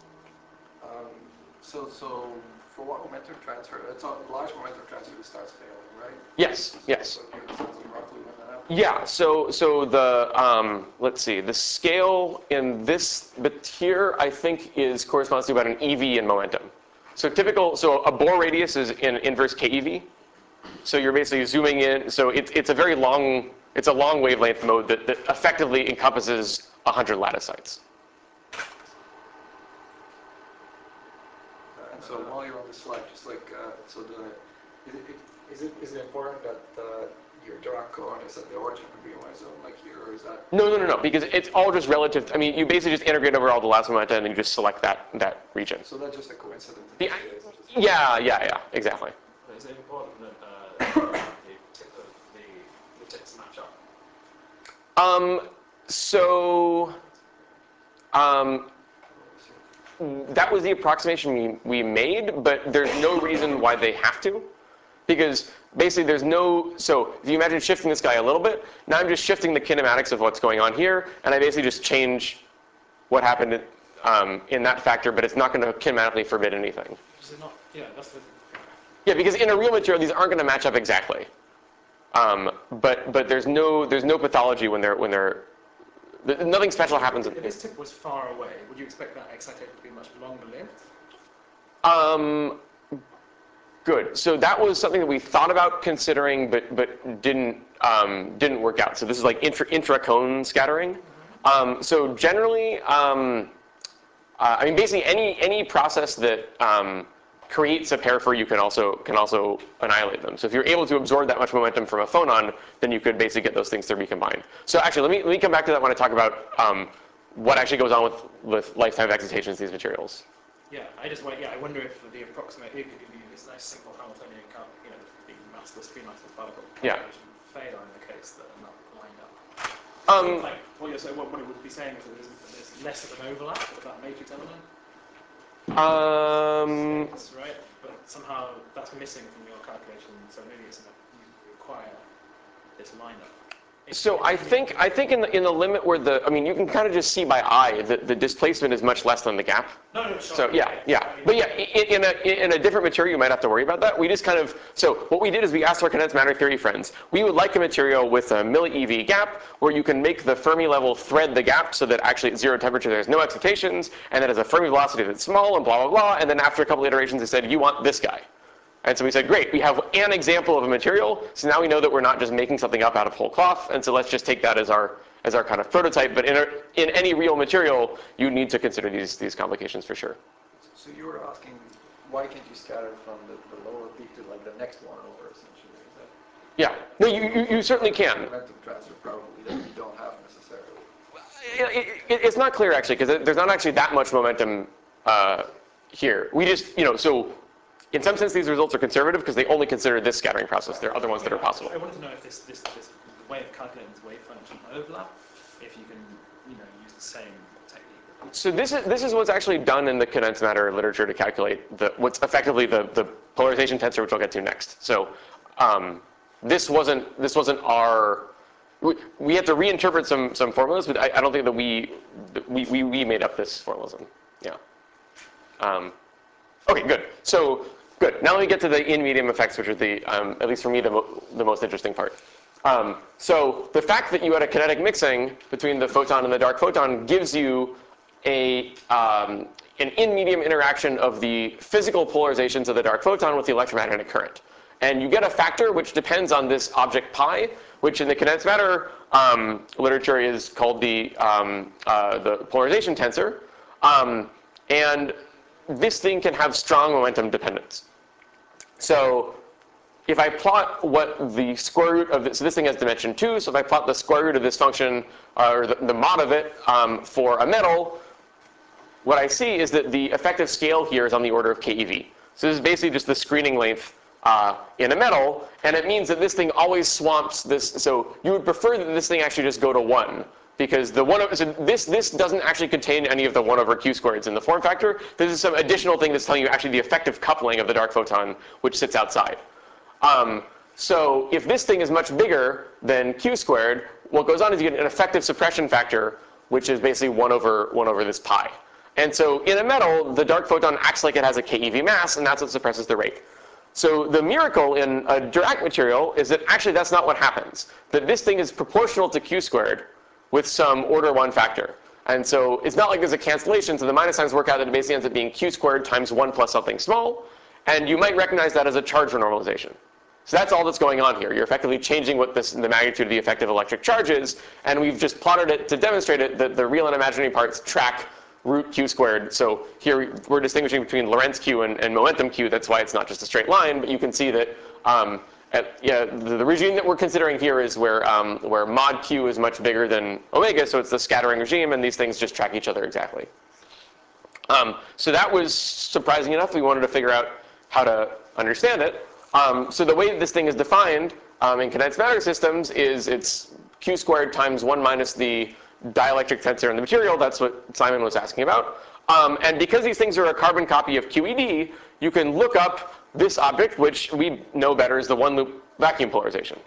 [SPEAKER 4] So for what momentum transfer, it's a large momentum transfer that starts failing, right?
[SPEAKER 1] Yes, yes.
[SPEAKER 4] So you have a sense of roughly when that happens?
[SPEAKER 1] Yeah, so the, let's see, the scale in this bit here, I think, corresponds to about an EV in momentum. So so a Bohr radius is in inverse KeV. So you're basically zooming in, so it's a very long, it's a long wavelength mode that effectively encompasses 100 lattice sites.
[SPEAKER 4] And so while you're on the slide, just like, so is it important that your Dirac cone is at the origin of the BMI zone like here, or is that?
[SPEAKER 1] No, because it's all just relative. I mean, you basically just integrate over all the last momenta and then you just select that region.
[SPEAKER 4] So that's just a coincidence.
[SPEAKER 1] Yeah, exactly.
[SPEAKER 6] But is it important that the tips match up?
[SPEAKER 1] That was the approximation we made, but there's no reason why they have to. Because basically there's so if you imagine shifting this guy a little bit, now I'm just shifting the kinematics of what's going on here, and I basically just change what happened in that factor, but it's not going to kinematically forbid anything.
[SPEAKER 6] Is it not? Yeah, that's the.
[SPEAKER 1] Yeah, because in a real material, these aren't going to match up exactly. But there's no pathology when they're nothing special happens.
[SPEAKER 6] If this tip was far away, would you expect that excitation to be much longer lived?
[SPEAKER 1] Good. So that was something that we thought about considering, but didn't work out. So this is like intra-cone scattering. So generally, I mean, basically any process that creates a pair for you can also annihilate them. So if you're able to absorb that much momentum from a phonon, then you could basically get those things to recombine. So actually, let me come back to that when I talk about what actually goes on with lifetime excitations in these materials.
[SPEAKER 6] Yeah, I wonder if the approximate, if you do this nice single Hamiltonian, the massless, free massless particle fail in the case that are not lined up. Like what you're saying, what it would be saying is that there's less of an overlap of that matrix element. States, right? But somehow that's missing from your calculation, so maybe it's you require this lineup.
[SPEAKER 1] So I think in the limit where you can kind of just see by eye that the displacement is much less than the gap.
[SPEAKER 5] No,
[SPEAKER 1] So yeah. But yeah, in a different material, you might have to worry about that. We just so what we did is we asked our condensed matter theory friends, we would like a material with a milli-eV gap where you can make the Fermi level thread the gap so that actually at 0 temperature there's no excitations, and that has a Fermi velocity that's small and blah, blah, blah. And then after a couple iterations, they said, you want this guy. And so we said, great, we have an example of a material, so now we know that we're not just making something up out of whole cloth, and so let's just take that as our kind of prototype. But in any real material, you need to consider these complications for sure.
[SPEAKER 4] So you were asking, why can't you scatter from the lower peak to like the next one over, essentially? Is that?
[SPEAKER 1] Yeah, no, you certainly can.
[SPEAKER 4] Momentum transfer probably that you don't have necessarily.
[SPEAKER 1] It's not clear actually, because there's not actually that much momentum here. We just, so. In some sense, these results are conservative because they only consider this scattering process. There are other ones that are possible.
[SPEAKER 6] I wanted to know if this way of calculating this wave function overlap, if you can use the same technique.
[SPEAKER 1] So this is what's actually done in the condensed matter literature to calculate what's effectively the polarization tensor, which I'll get to next. So this wasn't our. We had to reinterpret some formulas, but I don't think that we made up this formalism. Yeah. Okay, good. So Good. Now let me get to the in-medium effects, which are the, at least for me, the most interesting part. So the fact that you had a kinetic mixing between the photon and the dark photon gives you an in-medium interaction of the physical polarizations of the dark photon with the electromagnetic current. And you get a factor which depends on this object pi, which in the condensed matter literature is called the polarization tensor. And this thing can have strong momentum dependence. So if I plot what the square root of this, so this thing has dimension 2, so if I plot the square root of this function, or the mod of it for a metal, what I see is that the effective scale here is on the order of keV. So this is basically just the screening length in a metal, and it means that this thing always swamps this. So you would prefer that this thing actually just go to 1, because the 1 over, so this doesn't actually contain any of the 1 over q squareds in the form factor. This is some additional thing that's telling you actually the effective coupling of the dark photon, which sits outside. So if this thing is much bigger than q squared, what goes on is you get an effective suppression factor, which is basically 1 over this pi. And so in a metal, the dark photon acts like it has a keV mass, and that's what suppresses the rate. So the miracle in a Dirac material is that actually that's not what happens. That this thing is proportional to q squared with some order 1 factor. And so it's not like there's a cancellation, so the minus signs work out that it basically ends up being q squared times 1 plus something small. And you might recognize that as a charge renormalization. So that's all that's going on here. You're effectively changing what the magnitude of the effective electric charge is, and we've just plotted it to demonstrate it that the real and imaginary parts track root q squared. So here we're distinguishing between Lorentz q and momentum q. That's why it's not just a straight line, but you can see that the regime that we're considering here is where mod q is much bigger than omega, so it's the scattering regime, and these things just track each other exactly. So that was surprising enough. We wanted to figure out how to understand it. So the way that this thing is defined in condensed matter systems is it's q squared times 1 minus the dielectric tensor in the material. That's what Simon was asking about. And because these things are a carbon copy of QED, you can look up this object, which we know better as the one-loop vacuum polarization.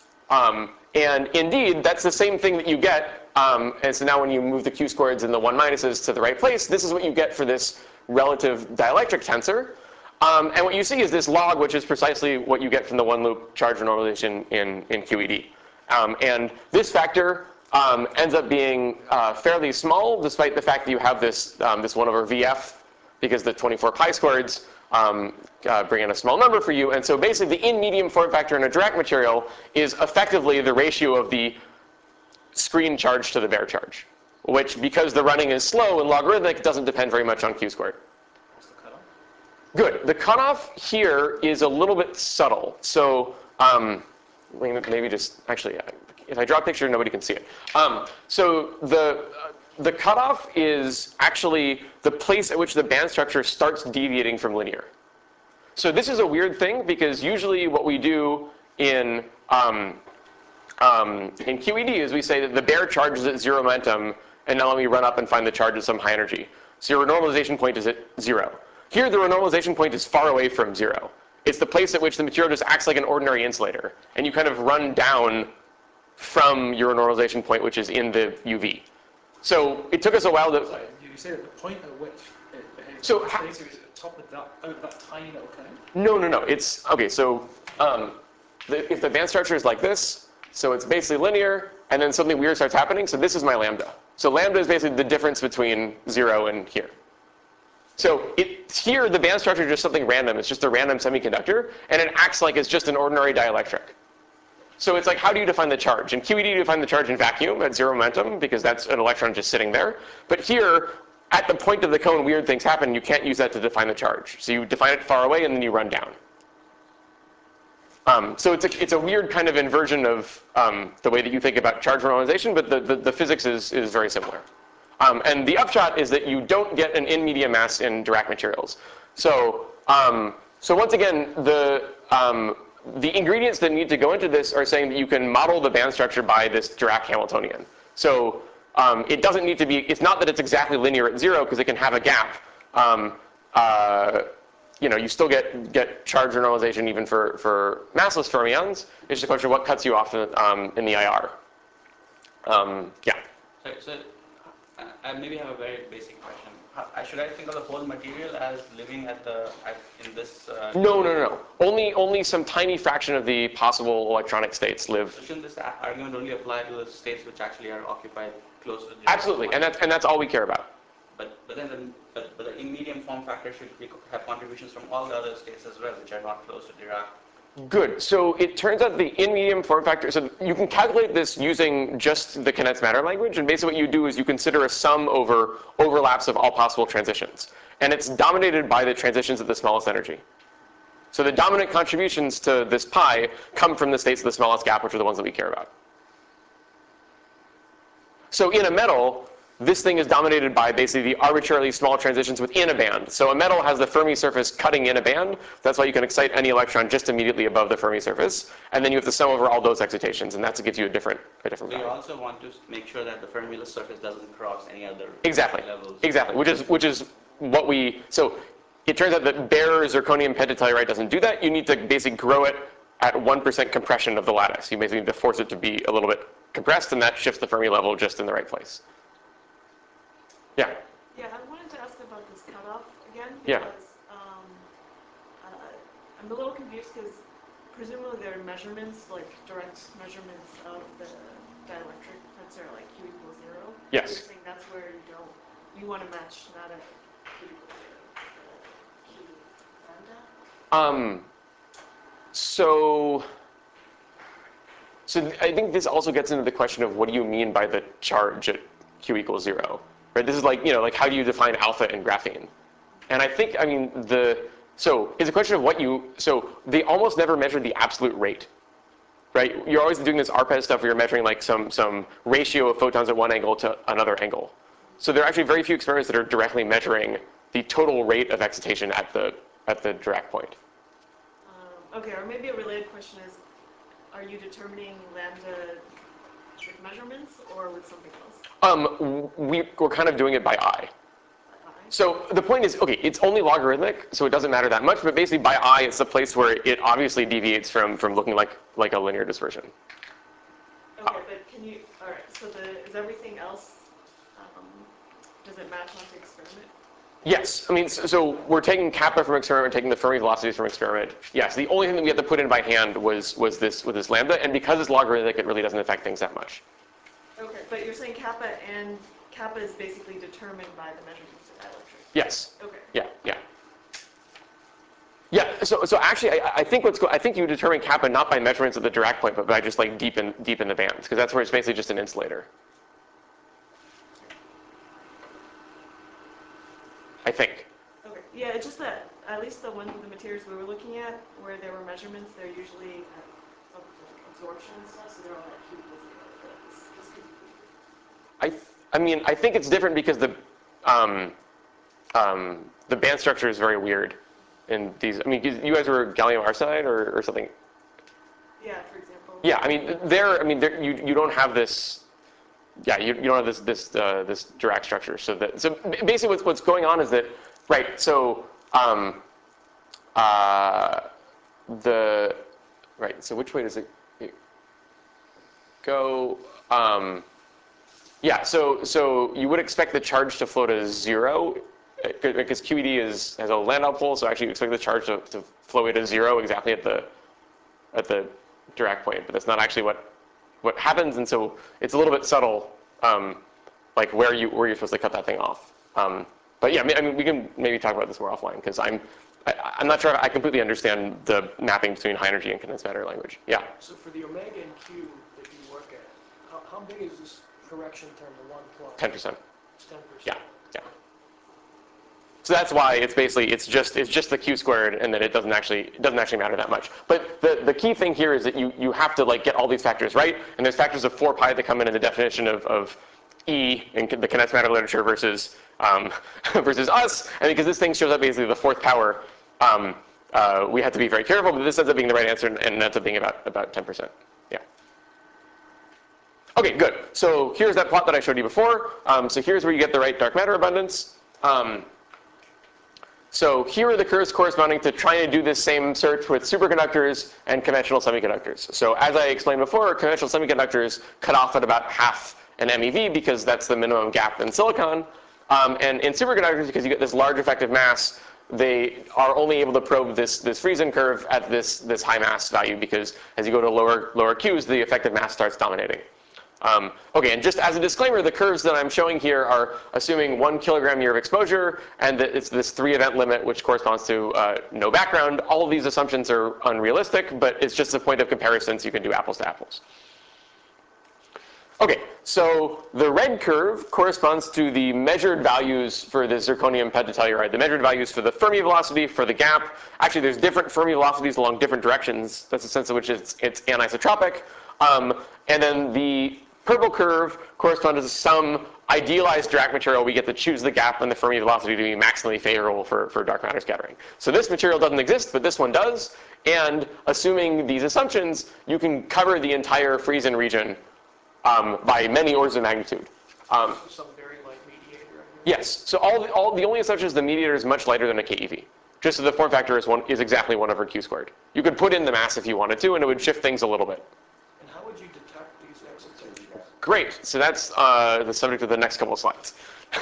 [SPEAKER 1] And indeed, that's the same thing that you get. And so now when you move the q squareds and the 1 minuses to the right place, this is what you get for this relative dielectric tensor. And what you see is this log, which is precisely what you get from the one-loop charge renormalization in QED. And this factor ends up being fairly small, despite the fact that you have this 1 over VF, because the 24 pi squareds bring in a small number for you. And so basically, the in-medium form factor in a Dirac material is effectively the ratio of the screen charge to the bare charge, which, because the running is slow and logarithmic, doesn't depend very much on q squared.
[SPEAKER 6] What's the cutoff?
[SPEAKER 1] Good. The cutoff here is a little bit subtle. So maybe just, actually, if I draw a picture, nobody can see it. So the cutoff is actually the place at which the band structure starts deviating from linear. So this is a weird thing, because usually what we do in QED is we say that the bare charge is at 0 momentum, and now let me run up and find the charge at some high energy. So your renormalization point is at 0. Here, the renormalization point is far away from 0. It's the place at which the material just acts like an ordinary insulator, and you kind of run down from your normalization point, which is in the UV. So it took us a while to.
[SPEAKER 6] Sorry, you say that the point at which it behaves
[SPEAKER 1] So
[SPEAKER 6] is at the top of that tiny little cone?
[SPEAKER 1] No. It's okay. So if the band structure is like this, so it's basically linear, and then something weird starts happening. So this is my lambda. So lambda is basically the difference between 0 and here. So here, the band structure is just something random. It's just a random semiconductor, and it acts like it's just an ordinary dielectric. So it's like, how do you define the charge? In QED, you define the charge in vacuum at 0 momentum, because that's an electron just sitting there. But here, at the point of the cone, weird things happen. You can't use that to define the charge. So you define it far away, and then you run down. So it's a weird kind of inversion of the way that you think about charge normalization, but the physics is very similar. And the upshot is that you don't get an in-medium mass in Dirac materials. So once again, the ingredients that need to go into this are saying that you can model the band structure by this Dirac Hamiltonian. So it doesn't need to be, it's not that it's exactly linear at 0, because it can have a gap. You still get charge renormalization even for massless fermions. It's just a question of what cuts you off in the IR.
[SPEAKER 3] So I maybe have a very basic question.
[SPEAKER 8] should I think of the whole material as living in this?
[SPEAKER 1] No. Only some tiny fraction of the possible electronic states live.
[SPEAKER 8] So shouldn't this argument only apply to the states which actually are occupied close to the
[SPEAKER 1] Absolutely, and that's all we care about.
[SPEAKER 8] But the in medium form factor should have contributions from all the other states as well, which are not close to Dirac.
[SPEAKER 1] Good. So it turns out the in-medium form factor, so you can calculate this using just the condensed matter language, and basically what you do is you consider a sum over overlaps of all possible transitions. And it's dominated by the transitions at the smallest energy. So the dominant contributions to this pi come from the states of the smallest gap, which are the ones that we care about. So in a metal, this thing is dominated by basically the arbitrarily small transitions within a band. So a metal has the Fermi surface cutting in a band. That's why you can excite any electron just immediately above the Fermi surface. And then you have to sum over all those excitations, and that's what gives you a different
[SPEAKER 8] So
[SPEAKER 1] value.
[SPEAKER 8] you also want to make sure that the Fermi surface doesn't cross any other
[SPEAKER 1] Exactly.
[SPEAKER 8] levels.
[SPEAKER 1] Exactly. Which is what we. So it turns out that bare zirconium pentatelluride doesn't do that. You need to basically grow it at 1% compression of the lattice. You basically need to force it to be a little bit compressed, and that shifts the Fermi level just in the right place. Yeah.
[SPEAKER 9] Yeah, I wanted to ask about this cutoff again
[SPEAKER 1] Yeah.
[SPEAKER 9] because I'm a little confused because presumably there are measurements, like direct measurements of the dielectric tensor, like Q equals 0.
[SPEAKER 1] Yes.
[SPEAKER 9] You're saying that's where you want to match not at Q equals 0, Q lambda?
[SPEAKER 1] So I think this also gets into the question of what do you mean by the charge at Q equals 0, right? This is like, like how do you define alpha in graphene? And I think, so it's a question of so they almost never measure the absolute rate, right? You're always doing this ARPES stuff where you're measuring like some ratio of photons at one angle to another angle. So there are actually very few experiments that are directly measuring the total rate of excitation at the Dirac point.
[SPEAKER 9] Okay, or maybe a related question is, are you determining lambda with measurements or with something else?
[SPEAKER 1] We're kind of doing it by eye.
[SPEAKER 9] By eye?
[SPEAKER 1] So the point is, okay, it's only logarithmic, so it doesn't matter that much, but basically by eye, it's the place where it obviously deviates from looking like a linear dispersion.
[SPEAKER 9] Okay, but all right, so is everything else, does it match onto experiment?
[SPEAKER 1] Yes, so we're taking kappa from experiment, taking the Fermi velocities from experiment. Yes, the only thing that we had to put in by hand was this lambda, and because it's logarithmic, it really doesn't affect things that much.
[SPEAKER 9] Okay, but you're saying kappa is basically determined by the measurements of dielectric.
[SPEAKER 1] Yes.
[SPEAKER 9] Okay.
[SPEAKER 1] Yeah. So actually, I think you determine kappa not by measurements at the Dirac point, but by just like deep in the bands, because that's where it's basically just an insulator. I think.
[SPEAKER 9] Okay. Yeah, it's just that at least the materials we were looking at, where there were measurements, they're usually at absorption and stuff, so they're all at Q equals 0. But this could be different.
[SPEAKER 1] I think it's different because the band structure is very weird in these. You guys were gallium arsenide or something.
[SPEAKER 9] Yeah, for example.
[SPEAKER 1] Yeah, you don't have this. Yeah, you don't have this Dirac structure. So basically, what's going on is that, right? So So which way does it go? Yeah. So you would expect the charge to flow to 0 because QED has a Landau pole. So actually, you expect the charge to flow to 0 exactly at the Dirac point, but that's not actually what happens, and so it's a little bit subtle, like where you're supposed to cut that thing off. But yeah, we can maybe talk about this more offline because I'm not sure I completely understand the mapping between high energy and condensed matter language. Yeah.
[SPEAKER 5] So for the omega and Q that you work at, how big is this correction term, the 1 plus?
[SPEAKER 1] 10%.
[SPEAKER 5] It's 10%.
[SPEAKER 1] Yeah. So that's why it's just the Q squared, and that it doesn't actually matter that much. But the key thing here is that you have to get all these factors right, and there's factors of 4 pi that come in the definition of E in the condensed matter literature versus us, and because this thing shows up basically the 4th power, we have to be very careful. But this ends up being the right answer, and ends up being about 10%. Yeah. Okay, good. So here's that plot that I showed you before. So here's where you get the right dark matter abundance. So here are the curves corresponding to trying to do this same search with superconductors and conventional semiconductors. So as I explained before, conventional semiconductors cut off at about half an MeV because that's the minimum gap in silicon. And in superconductors, because you get this large effective mass, they are only able to probe this Friesen curve at this high mass value, because as you go to lower Qs, the effective mass starts dominating. Okay, and just as a disclaimer, the curves that I'm showing here are assuming 1 kilogram year of exposure, and that it's this 3 event limit, which corresponds to no background. All of these assumptions are unrealistic, but it's just a point of comparison, so you can do apples to apples. Okay, so the red curve corresponds to the measured values for the zirconium pentatelluride, the measured values for the Fermi velocity, for the gap. Actually, there's different Fermi velocities along different directions. That's the sense in which it's anisotropic. And then the purple curve corresponds to some idealized Dirac material. We get to choose the gap and the Fermi velocity to be maximally favorable for dark matter scattering. So this material doesn't exist, but this one does. And assuming these assumptions, you can cover the entire Friesen region by many orders of magnitude.
[SPEAKER 5] Some very light mediator.
[SPEAKER 1] Yes. So the only assumption is the mediator is much lighter than a keV. Just so the form factor is exactly 1/q². You could put in the mass if you wanted to, and it would shift things a little bit.
[SPEAKER 5] And how would you detect these excitations?
[SPEAKER 1] Great. So that's the subject of the next couple of slides.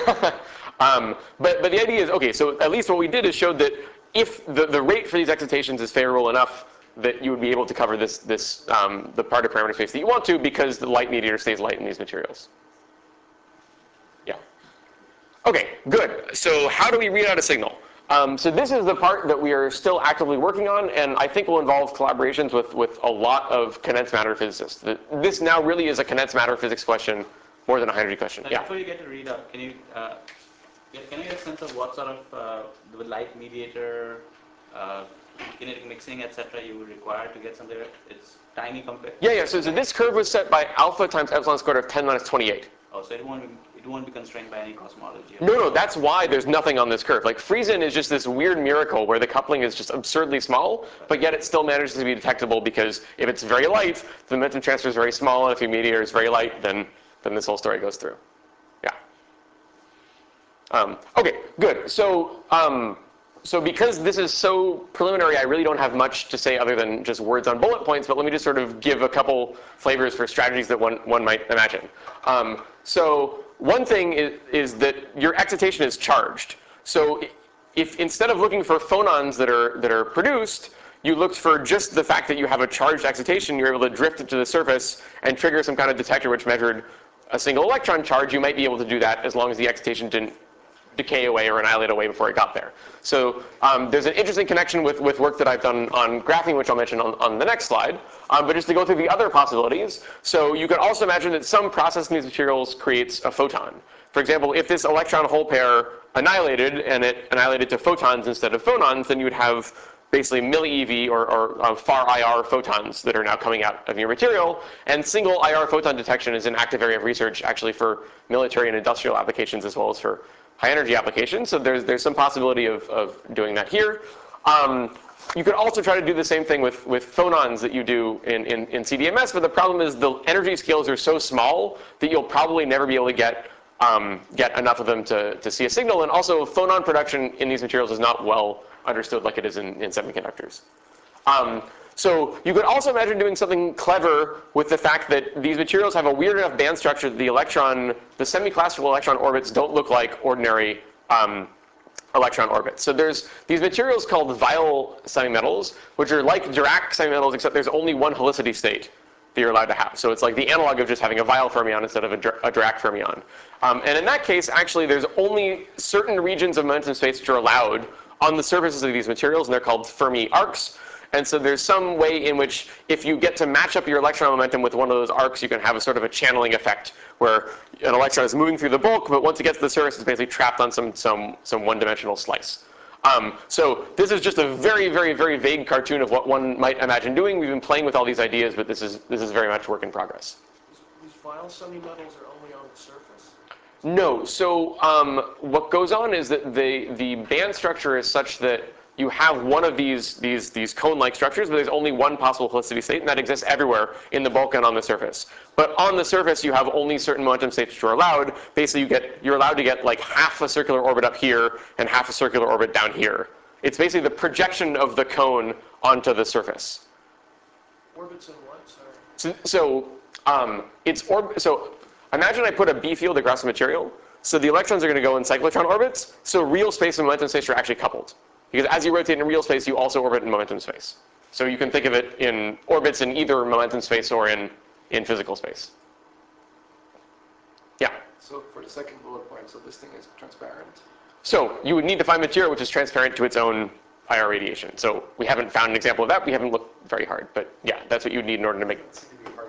[SPEAKER 1] But the idea is, okay, so at least what we did is showed that if the rate for these excitations is favorable enough, that you would be able to cover the part of parameter space that you want to, because the light mediator stays light in these materials. Yeah. Okay, good. So how do we read out a signal? So this is the part that we are still actively working on, and I think will involve collaborations with a lot of condensed matter physicists. This now really is a condensed matter physics question more than a hydrogen question. Yeah.
[SPEAKER 8] Before you get to read out, can you get a sense of what sort of the light mediator, kinetic mixing, etc. you would require to get something? It's tiny compared.
[SPEAKER 1] Yeah. So this curve was set by alpha times epsilon squared of 10 minus 28.
[SPEAKER 8] Oh, so it won't be constrained by any cosmology.
[SPEAKER 1] No, that's why there's nothing on this curve. Like Friesen is just this weird miracle where the coupling is just absurdly small, but yet it still manages to be detectable, because if it's very light, the momentum transfer is very small, and if your mediator is very light, then this whole story goes through. Yeah. Okay, good. So because this is so preliminary, I really don't have much to say other than just words on bullet points, but let me just sort of give a couple flavors for strategies that one might imagine. So one thing is that your excitation is charged. So if instead of looking for phonons that are produced, you looked for just the fact that you have a charged excitation, you're able to drift it to the surface and trigger some kind of detector which measured a single electron charge, you might be able to do that as long as the excitation didn't decay away or annihilate away before it got there. So there's an interesting connection with work that I've done on graphene, which I'll mention on the next slide. But just to go through the other possibilities, so you could also imagine that some process in these materials creates a photon. For example, if this electron hole pair annihilated, and it annihilated to photons instead of phonons, then you would have basically milli-eV or far IR photons that are now coming out of your material. And single IR photon detection is an active area of research, actually, for military and industrial applications as well as for high energy applications. So there's some possibility of doing that here. You could also try to do the same thing with phonons that you do in CDMS, but the problem is the energy scales are so small that you'll probably never be able to get enough of them to see a signal. And also, phonon production in these materials is not well understood like it is in semiconductors. So you could also imagine doing something clever with the fact that these materials have a weird enough band structure that the semi-classical electron orbits don't look like ordinary electron orbits. So there's these materials called Weyl semimetals, which are like Dirac semimetals, except there's only one helicity state that you're allowed to have. So it's like the analog of just having a Weyl fermion instead of a Dirac fermion. And in that case, actually, there's only certain regions of momentum space which are allowed on the surfaces of these materials, and they're called Fermi arcs. And so there's some way in which if you get to match up your electron momentum with one of those arcs, you can have a sort of a channeling effect where an electron is moving through the bulk, but once it gets to the surface, it's basically trapped on some one-dimensional slice. So this is just a very, very, very vague cartoon of what one might imagine doing. We've been playing with all these ideas, but this is very much work in progress.
[SPEAKER 5] These Weyl semimetals are only on the surface?
[SPEAKER 1] No. So what goes on is that the band structure is such that you have one of these cone-like structures, but there's only one possible helicity state, and that exists everywhere in the bulk and on the surface. But on the surface, you have only certain momentum states which are allowed. Basically, you're allowed to get like half a circular orbit up here and half a circular orbit down here. It's basically the projection of the cone onto the surface.
[SPEAKER 5] Orbits in what? Sorry.
[SPEAKER 1] So imagine I put a B field across the material. So the electrons are going to go in cyclotron orbits. So real space and momentum space are actually coupled. Because as you rotate in real space, you also orbit in momentum space. So you can think of it in orbits in either momentum space or in physical space. Yeah?
[SPEAKER 4] So for the second bullet point, so this thing is transparent.
[SPEAKER 1] So you would need to find material which is transparent to its own IR radiation. So we haven't found an example of that. We haven't looked very hard. But yeah, that's what you would need in order to make it.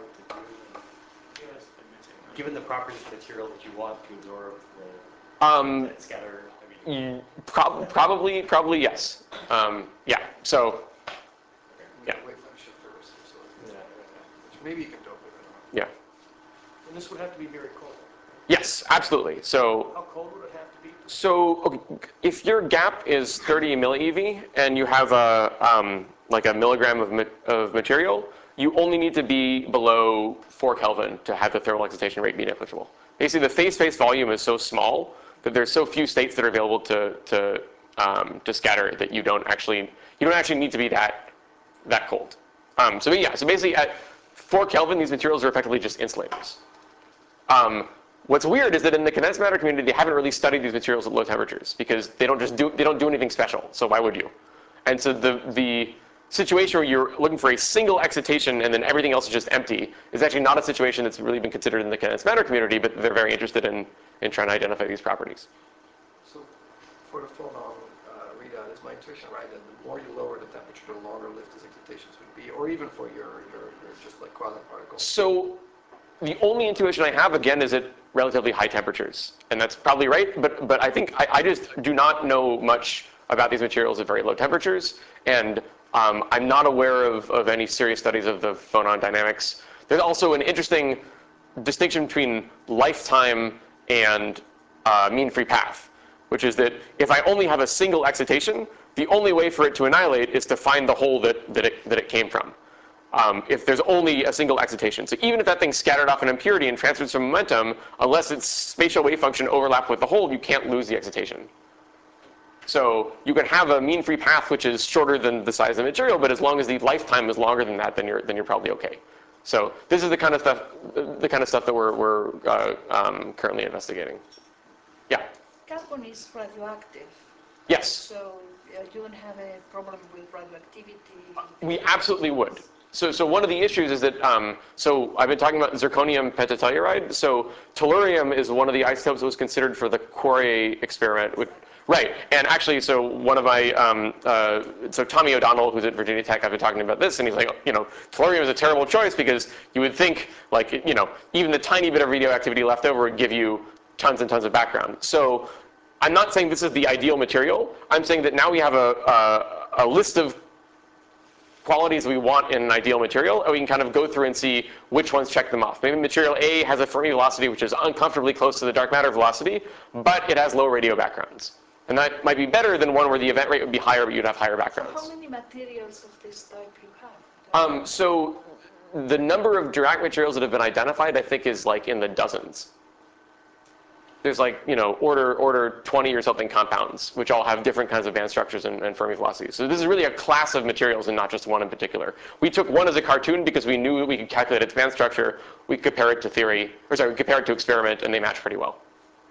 [SPEAKER 3] Given the properties of material that you want to absorb the scatter, I mean,
[SPEAKER 1] Probably yes. Yeah. So yeah.
[SPEAKER 4] Wavelength shifters, so which maybe you can do with it.
[SPEAKER 1] Yeah.
[SPEAKER 5] And this would have to be very cold.
[SPEAKER 1] Yes, absolutely. So
[SPEAKER 5] How cold would it have to be?
[SPEAKER 1] So okay, if your gap is 30 millieV and you have like a milligram of material, you only need to be below 4 Kelvin to have the thermal excitation rate be negligible. Basically, the phase-space volume is so small that there's so few states that are available to scatter that you don't actually need to be that cold. So basically at 4 Kelvin, these materials are effectively just insulators. What's weird is that in the condensed matter community, they haven't really studied these materials at low temperatures because they don't do anything special. So why would you? And so the situation where you're looking for a single excitation and then everything else is just empty is actually not a situation that's really been considered in the condensed matter community, but they're very interested in trying to identify these properties.
[SPEAKER 4] So for the phonon readout, is my intuition right that the more you lower the temperature, the longer lived these excitations would be, or even for your just like quantum particles?
[SPEAKER 1] So the only intuition I have, again, is at relatively high temperatures. And that's probably right, but I think I just do not know much about these materials at very low temperatures. And I'm not aware of any serious studies of the phonon dynamics. There's also an interesting distinction between lifetime and mean free path, which is that if I only have a single excitation, the only way for it to annihilate is to find the hole that it came from. If there's only a single excitation. So even if that thing's scattered off an impurity and transfers some momentum, unless its spatial wave function overlapped with the hole, you can't lose the excitation. So you can have a mean free path which is shorter than the size of the material, but as long as the lifetime is longer than that, then you're probably okay. So this is the kind of stuff that we're currently investigating. Yeah.
[SPEAKER 10] Carbon is radioactive.
[SPEAKER 1] Yes.
[SPEAKER 10] So you don't have a problem with radioactivity.
[SPEAKER 1] We absolutely would. So one of the issues is that, so I've been talking about zirconium pentatelluride. So tellurium is one of the isotopes that was considered for the Quarry experiment. Right, and actually, so one of my, so Tommy O'Donnell, who's at Virginia Tech, I've been talking about this, and he's like, tellurium is a terrible choice because you would think, like, even the tiny bit of radioactivity left over would give you tons and tons of background. So I'm not saying this is the ideal material. I'm saying that now we have a list of qualities we want in an ideal material, and we can kind of go through and see which ones check them off. Maybe material A has a Fermi velocity which is uncomfortably close to the dark matter velocity, but it has low radio backgrounds. And that might be better than one where the event rate would be higher, but you'd have higher backgrounds.
[SPEAKER 10] So how many materials of this type you have?
[SPEAKER 1] So the number of Dirac materials that have been identified, I think, is like in the dozens. There's like, order 20 or something compounds, which all have different kinds of band structures and Fermi velocities. So this is really a class of materials and not just one in particular. We took one as a cartoon because we knew we could calculate its band structure. We compare it to theory, we compare it to experiment, and they match pretty well.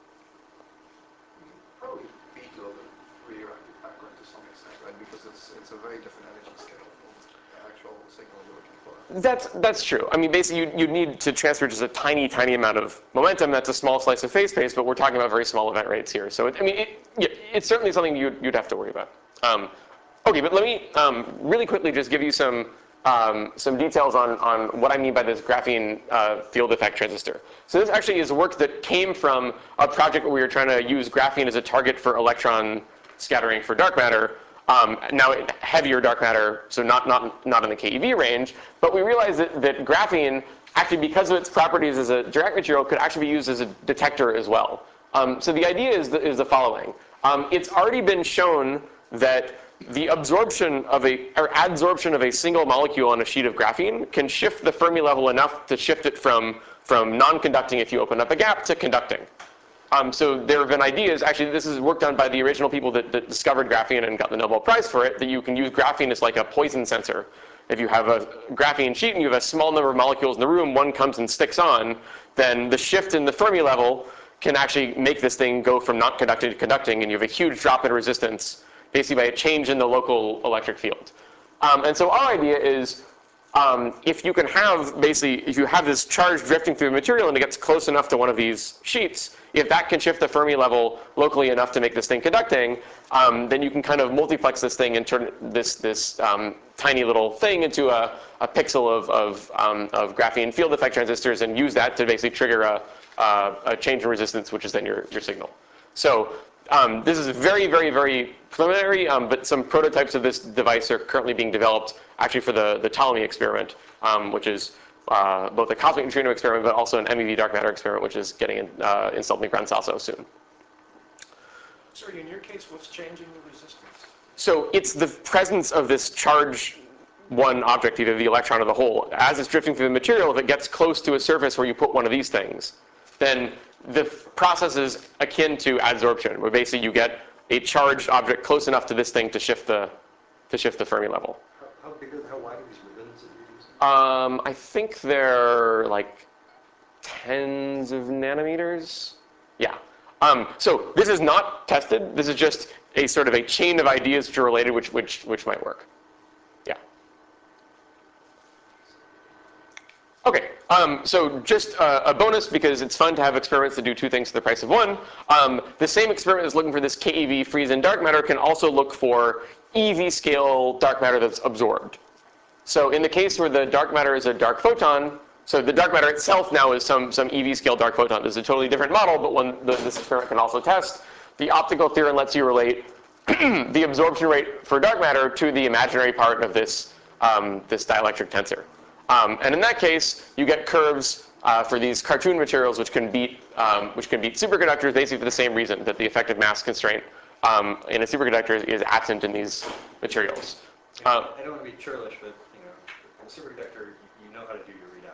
[SPEAKER 4] Probably beat the radioactive background to some extent, right? Because it's a very different energy scale from the actual signal you're looking for.
[SPEAKER 1] That's true. I mean, basically, you'd need to transfer just a tiny, tiny amount of momentum. That's a small slice of phase space, but we're talking about very small event rates here. So, it's certainly something you'd have to worry about. Okay, but let me really quickly just give you some details on what I mean by this graphene field effect transistor. So this actually is work that came from a project where we were trying to use graphene as a target for electron scattering for dark matter. Now heavier dark matter, so not in the keV range, but we realized that graphene, actually because of its properties as a Dirac material, could actually be used as a detector as well. So the idea is the following. It's already been shown that the adsorption of a single molecule on a sheet of graphene can shift the Fermi level enough to shift it from non-conducting if you open up a gap to conducting. So there have been ideas, actually this is work done by the original people that discovered graphene and got the Nobel Prize for it, that you can use graphene as like a poison sensor. If you have a graphene sheet and you have a small number of molecules in the room, one comes and sticks on, then the shift in the Fermi level can actually make this thing go from not conducting to conducting, and you have a huge drop in resistance basically by a change in the local electric field. And so our idea is, if you can have, basically, if you have this charge drifting through the material and it gets close enough to one of these sheets, if that can shift the Fermi level locally enough to make this thing conducting, then you can kind of multiplex this thing and turn this tiny little thing into a pixel of graphene field effect transistors and use that to basically trigger a change in resistance, which is then your signal. So this is very, very, very preliminary, but some prototypes of this device are currently being developed actually for the Ptolemy experiment, which is both a cosmic neutrino experiment, but also an MEV dark matter experiment, which is getting installed in the Gran Sasso soon.
[SPEAKER 5] Sorry, in your case, what's changing the resistance?
[SPEAKER 1] So it's the presence of this charge one object, either the electron or the hole. As it's drifting through the material, if it gets close to a surface where you put one of these things, then the process is akin to adsorption, where basically you get a charged object close enough to this thing to shift the Fermi level.
[SPEAKER 3] How wide are these ribbons that you're using?
[SPEAKER 1] I think they're like tens of nanometers. Yeah. So this is not tested. This is just a sort of a chain of ideas which are related, which might work. Yeah. Okay. So just a bonus, because it's fun to have experiments that do two things for the price of one. The same experiment that's looking for this KeV freeze-in dark matter can also look for EV scale dark matter that's absorbed. So in the case where the dark matter is a dark photon, so the dark matter itself now is some EV scale dark photon. This is a totally different model, but one this experiment can also test. The optical theorem lets you relate the absorption rate for dark matter to the imaginary part of this dielectric tensor. And in that case, you get curves for these cartoon materials which can beat superconductors, basically for the same reason, that the effective mass constraint in a superconductor is absent in these materials.
[SPEAKER 3] I don't want to be churlish, but in a superconductor, you know how to do your readout,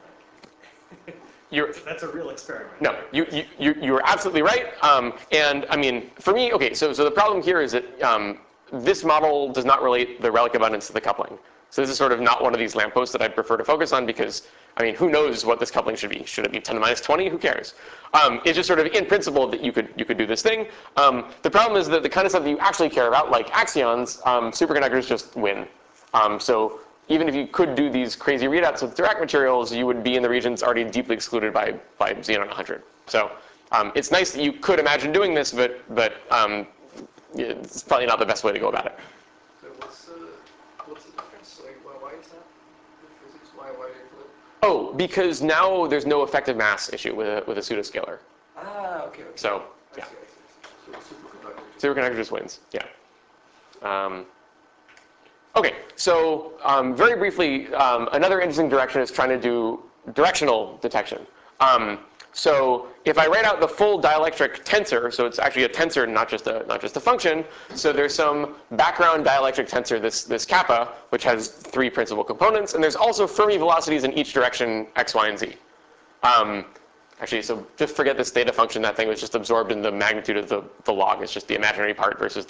[SPEAKER 3] right? That's a real experiment.
[SPEAKER 1] No, you're absolutely right. And I mean, for me, okay, so the problem here is that this model does not relate the relic abundance to the coupling. So this is sort of not one of these lampposts that I'd prefer to focus on, because, I mean, who knows what this coupling should be? Should it be 10 to the minus 20? Who cares? It's just sort of in principle that you could do this thing. The problem is that the kind of stuff that you actually care about, like axions, superconductors just win. So even if you could do these crazy readouts with Dirac materials, you would be in the regions already deeply excluded by Xenon 100. So it's nice that you could imagine doing this, but it's probably not the best way to go about it.
[SPEAKER 4] So what's the difference? Like, why is that? The physics, why do you flip?
[SPEAKER 1] Oh, because now there's no effective mass issue with a pseudoscalar.
[SPEAKER 4] Ah, okay.
[SPEAKER 1] So yeah,
[SPEAKER 4] I see.
[SPEAKER 1] So superconductor just wins. Yeah. Okay, so very briefly, another interesting direction is trying to do directional detection. So if I write out the full dielectric tensor, so it's actually a tensor, not just a function. So there's some background dielectric tensor, this kappa, which has 3 principal components, and there's also Fermi velocities in each direction, x, y, and z. Actually, so just forget this theta function. That thing was just absorbed in the magnitude of the log. It's just the imaginary part versus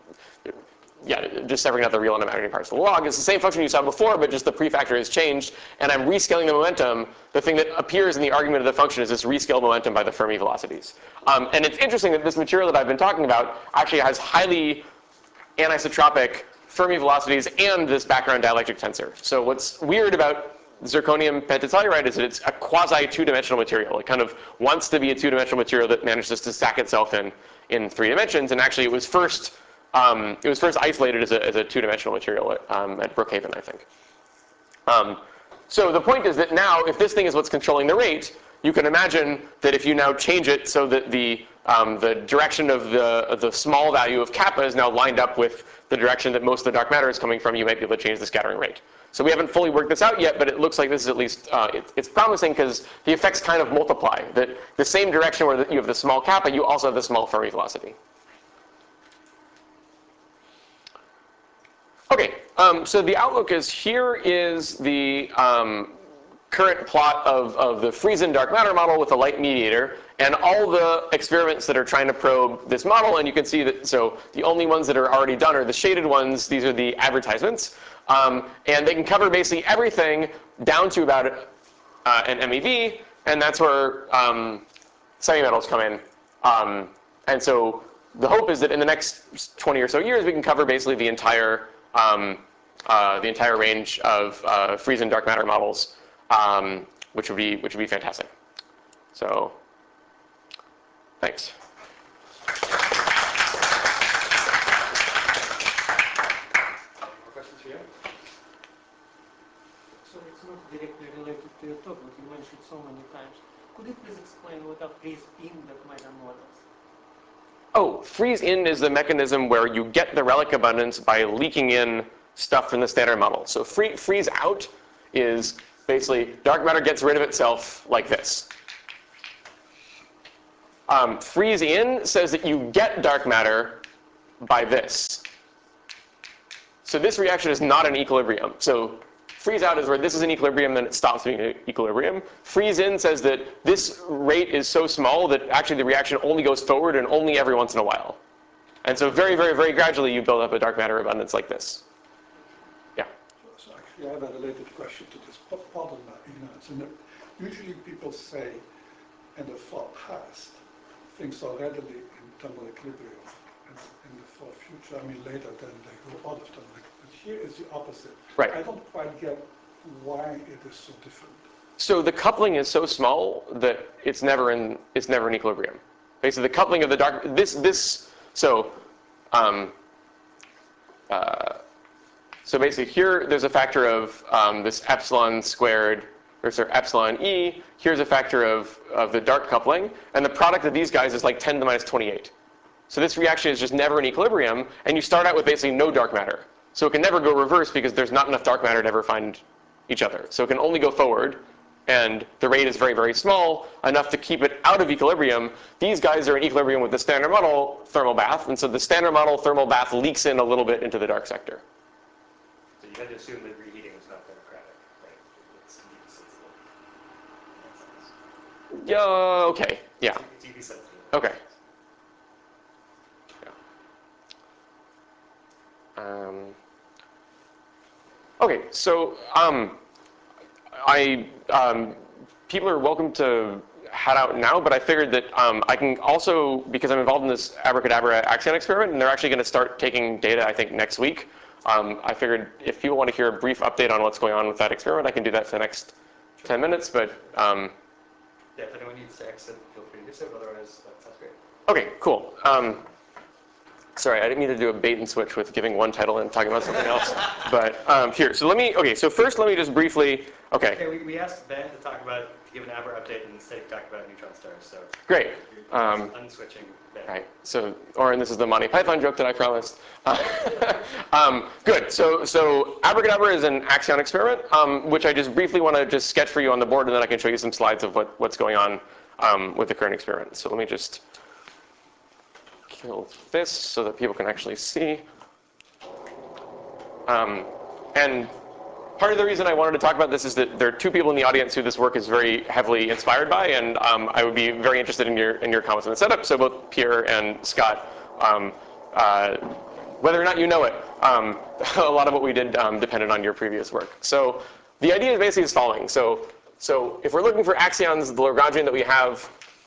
[SPEAKER 1] just separating out the real and imaginary parts. The log is the same function you saw before, but just the prefactor has changed, and I'm rescaling the momentum. The thing that appears in the argument of the function is this rescaled momentum by the Fermi velocities. And it's interesting that this material that I've been talking about actually has highly anisotropic Fermi velocities and this background dielectric tensor. So what's weird about zirconium pentatelluride is that it's a quasi two-dimensional material. It kind of wants to be a two-dimensional material that manages to stack itself in 3 dimensions, and actually it was first isolated as a two-dimensional material at Brookhaven, I think. So the point is that now, if this thing is what's controlling the rate, you can imagine that if you now change it so that the direction of the small value of kappa is now lined up with the direction that most of the dark matter is coming from, you might be able to change the scattering rate. So we haven't fully worked this out yet, but it looks like this is at least, it's promising because the effects kind of multiply. That the same direction where you have the small kappa, you also have the small Fermi velocity. Okay, so the outlook is here is the current plot of the Friesen dark matter model with a light mediator and all the experiments that are trying to probe this model. And you can see that, so the only ones that are already done are the shaded ones. These are the advertisements. And they can cover basically everything down to about an MeV. And that's where semi-metals come in. And so the hope is that in the next 20 or so years, we can cover basically the entire range of freeze and dark matter models, which would be fantastic. So, thanks.
[SPEAKER 2] Questions here?
[SPEAKER 5] So it's not directly related to your talk, but you mentioned so many times. Could you please explain what are freeze-in dark matter models?
[SPEAKER 1] Oh, freeze-in is the mechanism where you get the relic abundance by leaking in stuff from the standard model. So freeze-out is basically dark matter gets rid of itself like this. Freeze-in says that you get dark matter by this. So this reaction is not an equilibrium. So freeze-out is where this is an equilibrium, then it stops being an equilibrium. Freeze-in says that this rate is so small that actually the reaction only goes forward and only every once in a while. And so very, very, very gradually you build up a dark matter abundance like this. Yeah?
[SPEAKER 7] So actually I have a related question to this. Pardon my ignorance. Usually people say in the far past, things are readily in thermal equilibrium. And in the far future, I mean later, then they go out of thermal equilibrium. But here is the opposite.
[SPEAKER 1] Right.
[SPEAKER 7] I don't quite get why it is so different.
[SPEAKER 1] So the coupling is so small that it's never in equilibrium. Basically, the coupling of the dark so basically here there's a factor of this epsilon squared, or sorry, epsilon e. Here's a factor of the dark coupling, and the product of these guys is like 10 to the minus 28. So this reaction is just never in equilibrium, and you start out with basically no dark matter. So it can never go reverse because there's not enough dark matter to ever find each other. So it can only go forward, and the rate is very, very small, enough to keep it out of equilibrium. These guys are in equilibrium with the standard model thermal bath, and so the standard model thermal bath leaks in a little bit into the dark sector.
[SPEAKER 3] So you had to assume that reheating is not democratic, right? It's
[SPEAKER 1] Yeah, okay, yeah.
[SPEAKER 3] TV sensitive.
[SPEAKER 1] Okay. Okay, so people are welcome to head out now, but I figured that I can also, because I'm involved in this Abracadabra Axion experiment, and they're actually going to start taking data, I think, next week. I figured if people want to hear a brief update on what's going on with that experiment, I can do that for the next 10 minutes, but...
[SPEAKER 3] yeah, if anyone needs to exit, feel free to do so, otherwise, that sounds great.
[SPEAKER 1] Okay, cool. Sorry, I didn't mean to do a bait and switch with giving one title and talking about something else. But here, so so first let me just briefly,
[SPEAKER 3] Okay, we asked Ben to talk about, to give an Abra update, and instead he talked about neutron stars, so.
[SPEAKER 1] Great.
[SPEAKER 3] Unswitching Ben.
[SPEAKER 1] Right, so, Oren, this is the Monty Python joke that I promised. Good, so Abracadabra is an Axion experiment, which I just briefly want to just sketch for you on the board, and then I can show you some slides of what's going on with the current experiment. So let me just kill this so that people can actually see. And part of the reason I wanted to talk about this is that there are two people in the audience who this work is very heavily inspired by, and I would be very interested in your comments on the setup. So both Pierre and Scott, whether or not you know it, a lot of what we did depended on your previous work. So the idea is basically as following. So if we're looking for axions, the Lagrangian that we have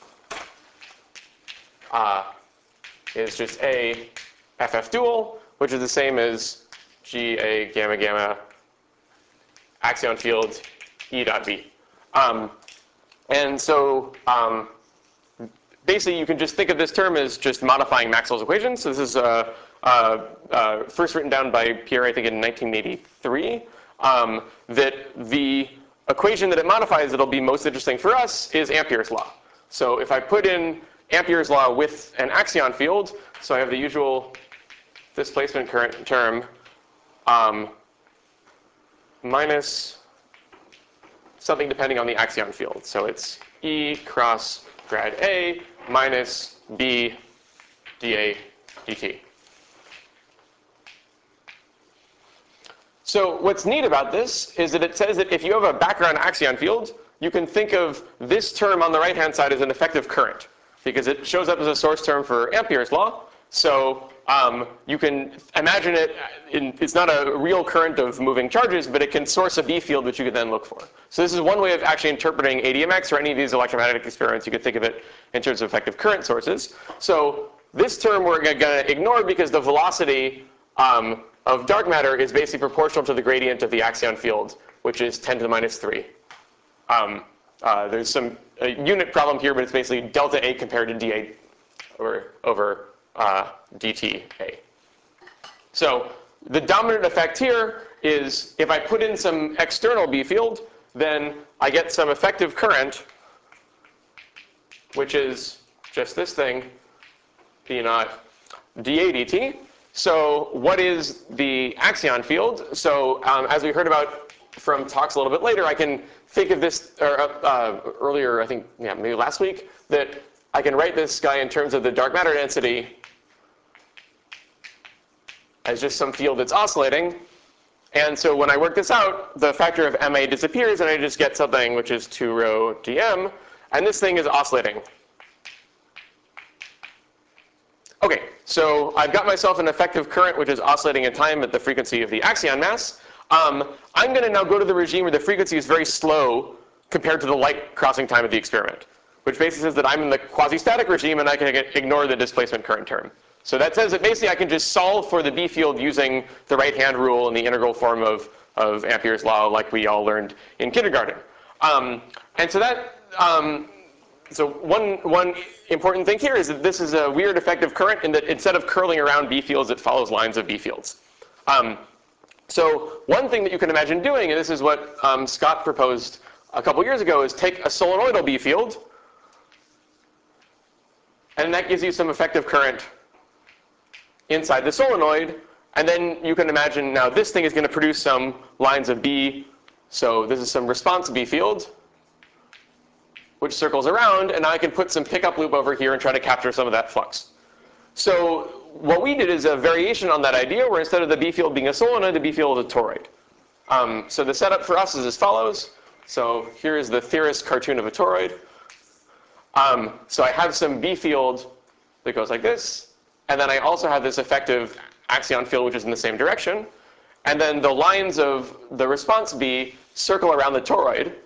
[SPEAKER 1] is just A FF dual, which is the same as G A gamma gamma axion field E dot B. And so basically you can just think of this term as just modifying Maxwell's equation. So this is first written down by Pierre, I think, in 1983. That the equation that it modifies that'll be most interesting for us is Ampere's law. So if I put in Ampere's law with an axion field, so I have the usual displacement current term minus something depending on the axion field. So it's E cross grad A minus B dA dt. So what's neat about this is that it says that if you have a background axion field, you can think of this term on the right-hand side as an effective current, because it shows up as a source term for Ampere's law. So you can imagine it, it's not a real current of moving charges, but it can source a B field which you could then look for. So this is one way of actually interpreting ADMX or any of these electromagnetic experiments. You could think of it in terms of effective current sources. So this term we're going to ignore because the velocity of dark matter is basically proportional to the gradient of the axion field, which is 10 to the minus 3. There's some unit problem here, but it's basically delta A compared to dA over dTA. So the dominant effect here is if I put in some external B field, then I get some effective current, which is just this thing, P naught dA dt. So what is the axion field? So as we heard about from talks a little bit later, I can think of this, or earlier, I think, yeah, maybe last week, that I can write this guy in terms of the dark matter density as just some field that's oscillating. And so when I work this out, the factor of MA disappears, and I just get something which is 2 rho dm. And this thing is oscillating. OK, so I've got myself an effective current which is oscillating in time at the frequency of the axion mass. I'm going to now go to the regime where the frequency is very slow compared to the light crossing time of the experiment, which basically says that I'm in the quasi-static regime and I can ignore the displacement current term. So that says that basically I can just solve for the B field using the right-hand rule in the integral form of Ampere's law like we all learned in kindergarten. And so that, so one important thing here is that this is a weird effective current in that instead of curling around B fields, it follows lines of B fields. So one thing that you can imagine doing, and this is what Scott proposed a couple years ago, is take a solenoidal B field, and that gives you some effective current inside the solenoid. And then you can imagine now this thing is going to produce some lines of B. So this is some response B field, which circles around. And now I can put some pickup loop over here and try to capture some of that flux. So what we did is a variation on that idea, where instead of the B field being a solenoid, the B field is a toroid. So the setup for us is as follows. So here is the theorist cartoon of a toroid. So I have some B field that goes like this. And then I also have this effective axion field, which is in the same direction. And then the lines of the response B circle around the toroid.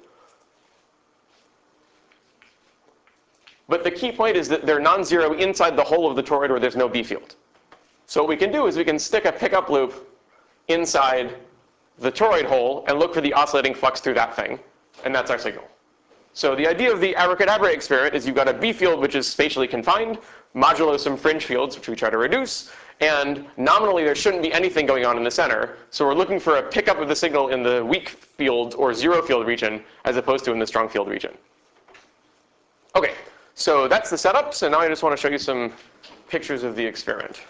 [SPEAKER 1] But the key point is that they're non-zero inside the hole of the toroid where there's no B field. So what we can do is we can stick a pickup loop inside the toroid hole and look for the oscillating flux through that thing. And that's our signal. So the idea of the abracadabra experiment is you've got a B field which is spatially confined, modulo some fringe fields, which we try to reduce. And nominally, there shouldn't be anything going on in the center. So we're looking for a pickup of the signal in the weak field or zero field region, as opposed to in the strong field region. OK, so that's the setup. So now I just want to show you some pictures of the experiment.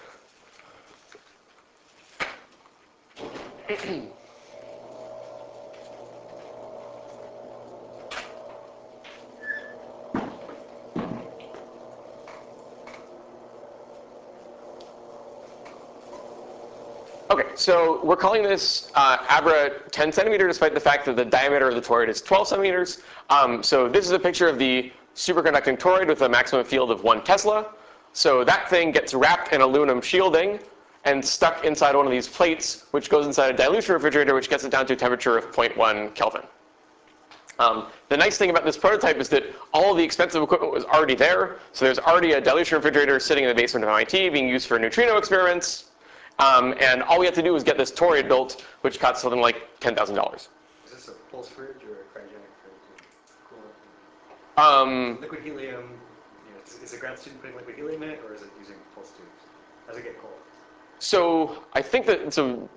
[SPEAKER 1] OK, so we're calling this Abra 10 centimeter, despite the fact that the diameter of the toroid is 12 centimeters. So this is a picture of the superconducting toroid with a maximum field of 1 Tesla. So that thing gets wrapped in aluminum shielding and stuck inside one of these plates, which goes inside a dilution refrigerator, which gets it down to a temperature of 0.1 Kelvin. The nice thing about this prototype is that all of the expensive equipment was already there. So there's already a dilution refrigerator sitting in the basement of MIT being used for neutrino experiments. And all we have to do is get this toroid built, which costs something like $10,000.
[SPEAKER 3] Is this a pulse fridge or a cryogenic fridge? Cool. Liquid helium, is the grad student putting liquid helium in it, or is it using pulse tubes? Does it get cold?
[SPEAKER 1] So I think that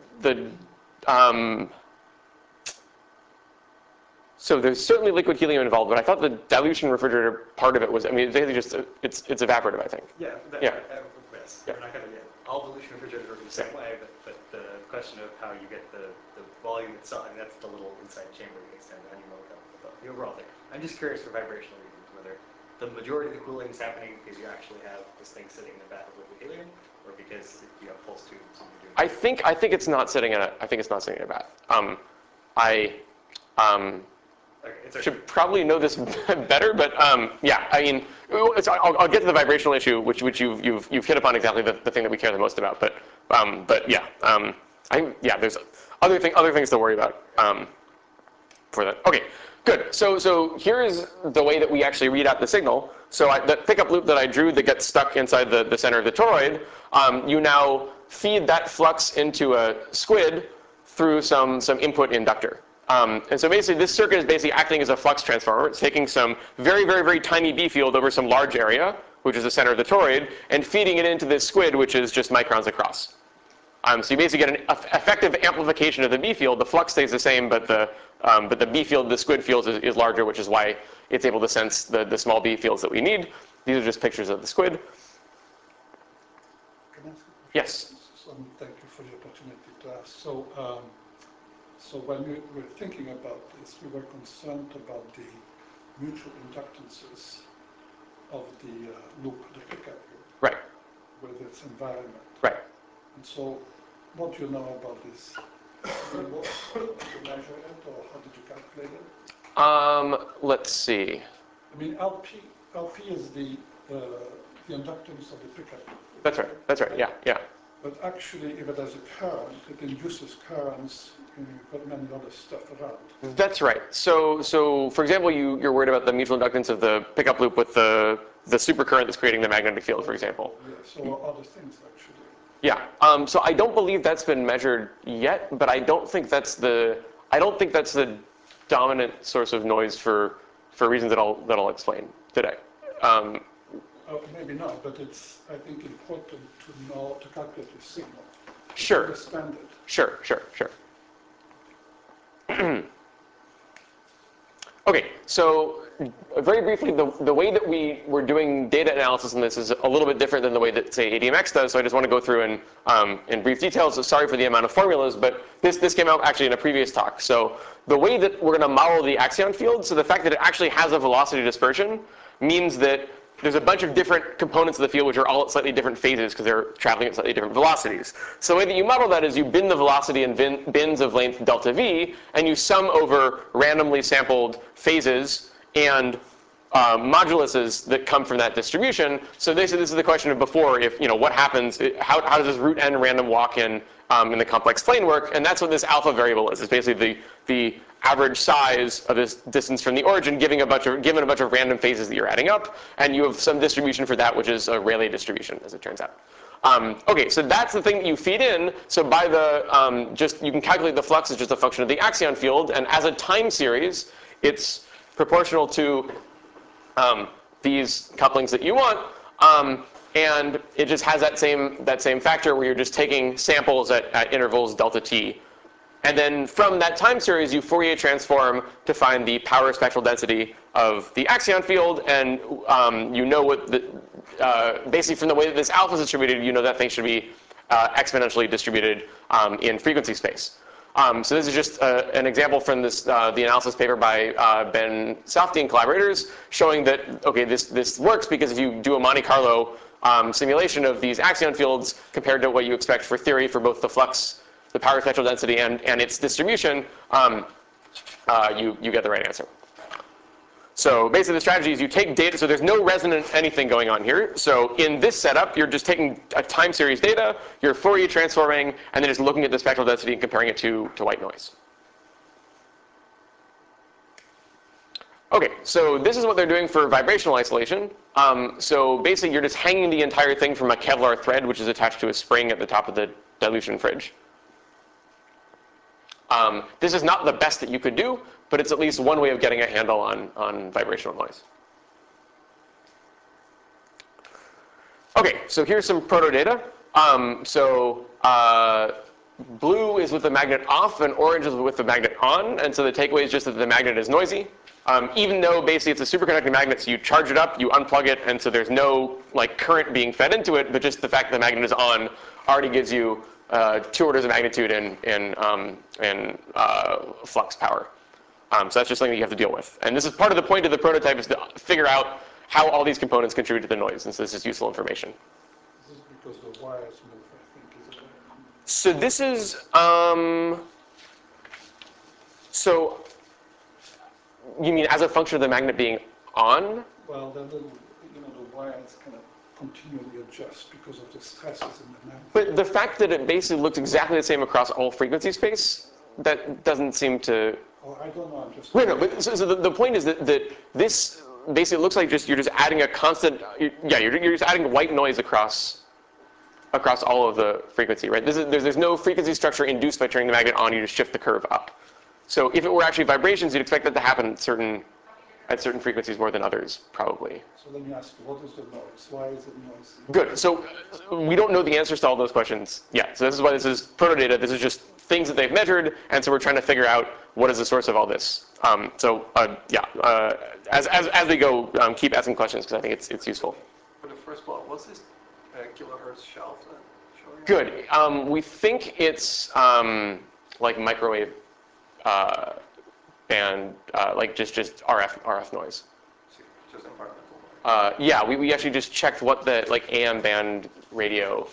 [SPEAKER 1] so there's certainly liquid helium involved, but I thought the dilution refrigerator part of it was, I mean, it's evaporative, I think.
[SPEAKER 3] Yeah. Yes.
[SPEAKER 1] Yeah.
[SPEAKER 3] We're not going to get all dilution refrigerators work the same way, but the question of how you get the volume itself, and that's the little inside chamber you extend on your motor, but the overall thing. I'm just curious for vibrational reasons, whether the majority of the cooling is happening because you actually have this thing sitting in the bath of liquid helium, or because you have pulse tubes and you're doing
[SPEAKER 1] I think it's not sitting in a bath.
[SPEAKER 3] Okay,
[SPEAKER 1] should probably know this better, but yeah, I mean, I'll get to the vibrational issue, which you've hit upon exactly the thing that we care the most about. But yeah, there's other things to worry about for that. Okay, good. So here is the way that we actually read out the signal. So that pickup loop that I drew that gets stuck inside the center of the toroid, you now feed that flux into a squid through some input inductor. And so basically, this circuit is basically acting as a flux transformer. It's taking some very, very, very tiny B field over some large area, which is the center of the toroid, and feeding it into this squid, which is just microns across. So you basically get an effective amplification of the B field. The flux stays the same, but the B field, the squid field, is larger, which is why it's able to sense the small B fields that we need. These are just pictures of the squid.
[SPEAKER 7] Can I ask you?
[SPEAKER 1] Yes.
[SPEAKER 7] So thank you for the opportunity to ask. So when we were thinking about this, we were concerned about the mutual inductances of the loop, the pickup loop,
[SPEAKER 1] Right.
[SPEAKER 7] with its environment.
[SPEAKER 1] Right.
[SPEAKER 7] And so, what do you know about this? Did you measure it, or how did you calculate it?
[SPEAKER 1] Let's see.
[SPEAKER 7] I mean, LP is the inductance of the pickup loop.
[SPEAKER 1] That's right. That's right. Yeah.
[SPEAKER 7] But actually, if it has a current, it induces currents in many other stuff around.
[SPEAKER 1] That's right. So for example, you're worried about the mutual inductance of the pickup loop with the supercurrent that's creating the magnetic field, for example.
[SPEAKER 7] Yeah, so other things, actually.
[SPEAKER 1] Yeah. So I don't believe that's been measured yet, but I don't think that's the dominant source of noise for reasons that I'll explain today.
[SPEAKER 7] Maybe not, but it's, I think, important to know, to calculate the signal.
[SPEAKER 1] Sure.
[SPEAKER 7] Understand it.
[SPEAKER 1] Sure. Okay, so very briefly, the way that we were doing data analysis in this is a little bit different than the way that, say, ADMX does, so I just want to go through in brief details. So sorry for the amount of formulas, but this came out actually in a previous talk. So the way that we're going to model the axion field, so the fact that it actually has a velocity dispersion means that there's a bunch of different components of the field which are all at slightly different phases because they're traveling at slightly different velocities. So the way that you model that is you bin the velocity in bins of length delta v, and you sum over randomly sampled phases and moduluses that come from that distribution. So this is the question of before, if what happens, how does this root n random walk in the complex plane work? And that's what this alpha variable is. It's basically the average size of this distance from the origin, given a bunch of random phases that you're adding up, and you have some distribution for that, which is a Rayleigh distribution, as it turns out. Okay, so that's the thing that you feed in. So by you can calculate the flux as just a function of the axion field, and as a time series, it's proportional to these couplings that you want, and it just has that same factor where you're just taking samples at intervals delta t. And then from that time series, you Fourier transform to find the power spectral density of the axion field, and you know what basically from the way that this alpha is distributed, you know that thing should be exponentially distributed in frequency space. So this is just an example from the analysis paper by Ben Safdie and collaborators, showing that this works because if you do a Monte Carlo simulation of these axion fields compared to what you expect for theory for both the flux, the power spectral density, and its distribution, you get the right answer. So basically the strategy is you take data, so there's no resonant anything going on here. So in this setup, you're just taking a time series data, you're Fourier transforming, and then just looking at the spectral density and comparing it to white noise. Okay, so this is what they're doing for vibrational isolation. So basically you're just hanging the entire thing from a Kevlar thread, which is attached to a spring at the top of the dilution fridge. This is not the best that you could do, but it's at least one way of getting a handle on vibrational noise. Okay, so here's some proto data. Blue is with the magnet off, and orange is with the magnet on. And so the takeaway is just that the magnet is noisy. Even though basically it's a superconducting magnet, so you charge it up, you unplug it, and so there's no current being fed into it, but just the fact that the magnet is on already gives you 2 orders of magnitude in flux power. So that's just something you have to deal with. And this is part of the point of the prototype, is to figure out how all these components contribute to the noise. And so this is useful information.
[SPEAKER 7] This is because the wires move, I think, is it?
[SPEAKER 1] So this is, so You mean as a function of the magnet being on?
[SPEAKER 7] Well, the little, the wires kind of continually adjust because of the stresses in the magnet.
[SPEAKER 1] But the fact that it basically looks exactly the same across all frequency space, that doesn't seem to...
[SPEAKER 7] Oh, I don't know, I'm just...
[SPEAKER 1] Wait, no, but so the point is that this basically looks like you're just adding a constant... you're just adding white noise across all of the frequency, right? There's no frequency structure induced by turning the magnet on, you just shift the curve up. So if it were actually vibrations, you'd expect that to happen at certain frequencies more than others, probably.
[SPEAKER 7] So then you ask, what is the noise? Why is it noisy?
[SPEAKER 1] Good. So we don't know the answers to all those questions yet. So this is why this is proto-data. This is just things that they've measured, and so we're trying to figure out what is the source of all this. As we go, keep asking questions because I think it's useful.
[SPEAKER 4] For the first plot, what's this kilohertz shelf then showing?
[SPEAKER 1] Good. We think it's like microwave band, like just RF noise.
[SPEAKER 4] Just environmental noise.
[SPEAKER 1] Yeah, we actually just checked what the AM band radio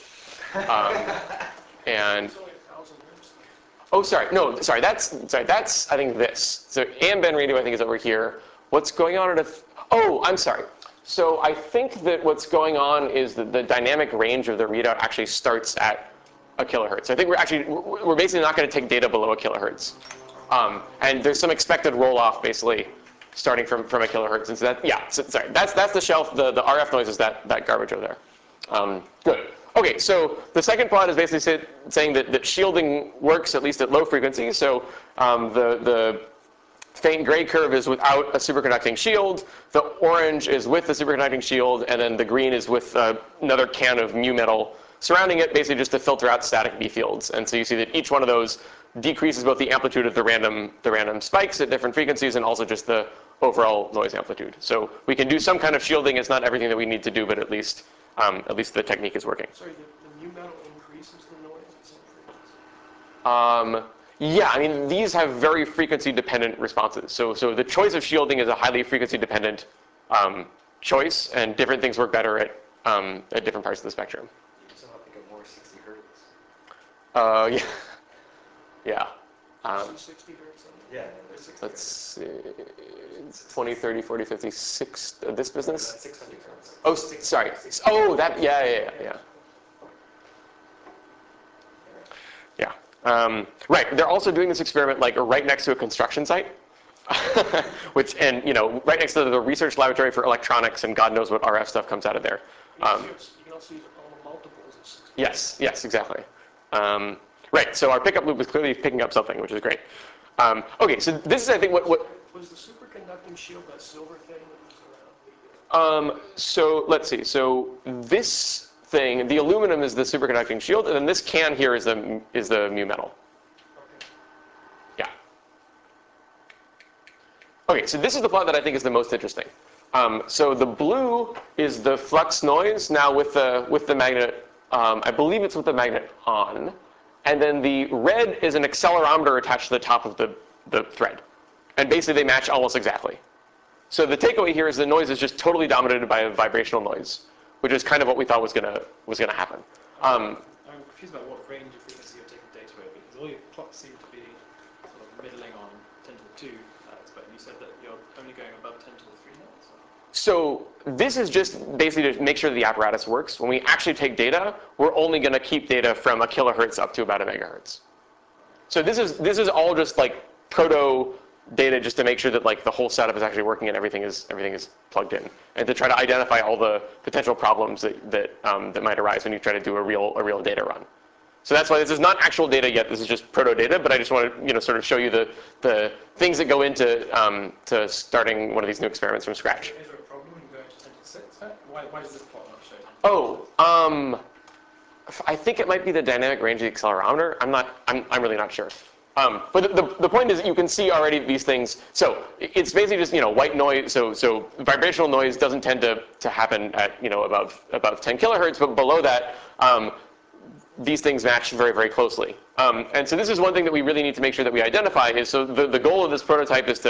[SPEAKER 1] and.
[SPEAKER 5] It's only 1,000 hertz.
[SPEAKER 1] Oh, sorry. That's I think this. So AM band radio I think is over here. What's going on at oh, I'm sorry. So I think that what's going on is that the dynamic range of the readout actually starts at a kilohertz. I think we're basically not going to take data below a kilohertz. And there's some expected roll-off basically starting from a kilohertz. And so sorry, that's the shelf. The RF noise is that garbage over there. Good. Okay, so the second plot is basically saying that shielding works at least at low frequencies. So the faint gray curve is without a superconducting shield. The orange is with the superconducting shield, and then the green is with another can of mu metal surrounding it, basically just to filter out static B fields. And so you see that each one of those decreases both the amplitude of the random spikes at different frequencies and also just the overall noise amplitude. So we can do some kind of shielding. It's not everything that we need to do, but at least the technique is working.
[SPEAKER 5] Sorry, the mu metal increases the noise at some frequency?
[SPEAKER 1] Yeah, I mean, these have very frequency-dependent responses. So the choice of shielding is a highly frequency-dependent choice, and different things work better at different parts of the spectrum.
[SPEAKER 3] You somehow think of more 60 hertz.
[SPEAKER 1] Yeah.
[SPEAKER 5] 60 hertz?
[SPEAKER 3] Yeah.
[SPEAKER 1] Let's see. It's 20, 30, 40, 50, 6. This business?
[SPEAKER 3] 600 hertz.
[SPEAKER 1] Oh, sorry. Oh, that. Yeah. Yeah. Right. They're also doing this experiment right next to a construction site, right next to the research laboratory for electronics, and God knows what RF stuff comes out of there.
[SPEAKER 5] You can also use multiples of 60.
[SPEAKER 1] Yes, exactly. Right. So our pickup loop is clearly picking up something, which is great. Okay. So this is, I think, what.
[SPEAKER 5] Was the superconducting shield that silver thing that was around the?
[SPEAKER 1] So let's see. So this thing, the aluminum is the superconducting shield, and then this can here is the mu metal.
[SPEAKER 5] Okay.
[SPEAKER 1] Yeah. Okay. So this is the plot that I think is the most interesting. So the blue is the flux noise now with the magnet. I believe it's with the magnet on, and then the red is an accelerometer attached to the top of the thread. And basically, they match almost exactly. So the takeaway here is the noise is just totally dominated by a vibrational noise, which is kind of what we thought was gonna happen.
[SPEAKER 6] I'm confused about what range of frequency you're taking data with, because all your plots seem to be sort of middling on 10 to the 2 hertz, but you said that you're only going above 10 to the 3 hertz.
[SPEAKER 1] So this is just basically to make sure the apparatus works. When we actually take data, we're only going to keep data from a kilohertz up to about a megahertz. So this is all just proto data just to make sure that the whole setup is actually working and everything is plugged in, and to try to identify all the potential problems that might arise when you try to do a real data run. So that's why this is not actual data yet. This is just proto data, but I just want to sort of show you the things that go into to starting one of these new experiments from scratch.
[SPEAKER 6] Is there a problem when you go into 10 to the 6? Why does this plot not show?
[SPEAKER 1] Oh, I think it might be the dynamic range of the accelerometer. I'm really not sure. But the point is, you can see already these things. So it's basically just white noise. So vibrational noise doesn't tend to happen at above 10 kilohertz, but below that, these things match very, very closely. And so this is one thing that we really need to make sure that we identify is, so the goal of this prototype is to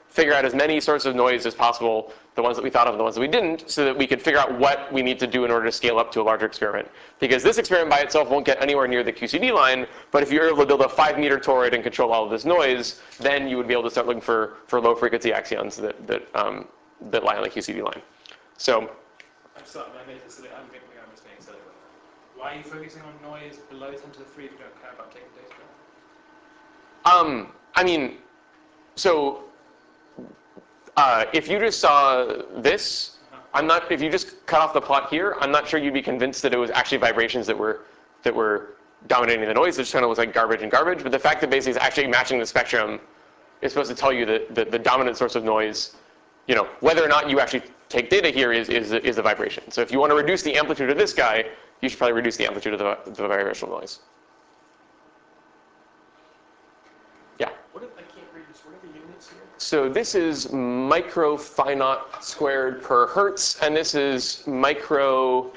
[SPEAKER 1] figure out as many sources of noise as possible, the ones that we thought of and the ones that we didn't, so that we could figure out what we need to do in order to scale up to a larger experiment. Because this experiment by itself won't get anywhere near the QCD line, but if you're able to build a 5-meter toroid and control all of this noise, then you would be able to start looking for low frequency axions that lie on the QCD line. So.
[SPEAKER 6] I'm sorry, I made this. I'm just being silly. Why are you focusing on noise below 10 to the 3 if you don't care about taking data down?
[SPEAKER 1] I mean, so if you just saw this, if you just cut off the plot here, I'm not sure you'd be convinced that it was actually vibrations that were dominating the noise. It just kind of looks like garbage and garbage. But the fact that basically it's actually matching the spectrum is supposed to tell you that the dominant source of noise, whether or not you actually take data here is the vibration. So if you want to reduce the amplitude of this guy, you should probably reduce the amplitude of the vibrational noise. Yeah?
[SPEAKER 5] I can't read this. What are the units here?
[SPEAKER 1] So this is micro phi naught squared per hertz, and this is micro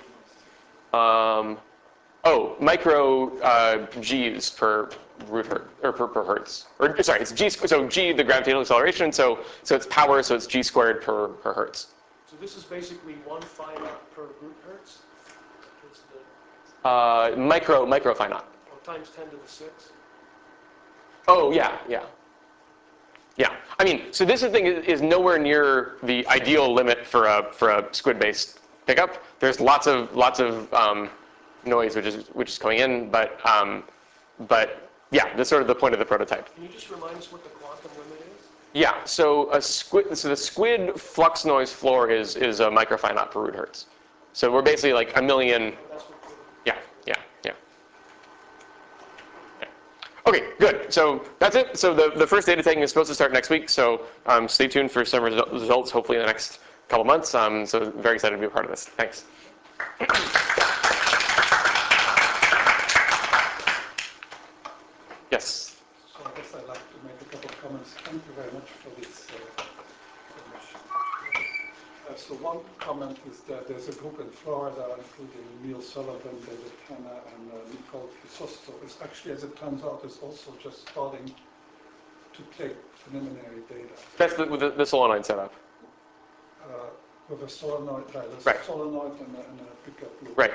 [SPEAKER 1] G's per root hertz, or per hertz. Or sorry, it's G. So G, the gravitational acceleration. So it's power. So it's G squared per hertz.
[SPEAKER 5] So this is basically 1 phi naught per root hertz.
[SPEAKER 1] Micro phi naught.
[SPEAKER 5] Times 10 to the 6.
[SPEAKER 1] Oh yeah. I mean, so this thing is nowhere near the ideal limit for a squid-based pickup. There's lots of noise which is coming in, but yeah, that's sort of the point of the prototype.
[SPEAKER 5] Can you just remind us what the quantum limit is?
[SPEAKER 1] Yeah. So the squid flux noise floor is a microphi naught per root hertz. So we're basically like a million. Yeah. Okay, good. So that's it. So the first data taking is supposed to start next week. So stay tuned for some results, hopefully in the next couple months. So very excited to be a part of this. Thanks. Yes.
[SPEAKER 7] So I guess I'd like to make a couple of comments. Thank you very much for this information. So one comment is that there's a group in Florida, including Neil Sullivan, David Hanna, and Nicole Crisosto, is actually, as it turns out, is also just starting to take preliminary data.
[SPEAKER 1] That's with the solenoid setup.
[SPEAKER 7] With a solenoid,
[SPEAKER 1] right.
[SPEAKER 7] Solenoid and a pickup loop.
[SPEAKER 1] Right.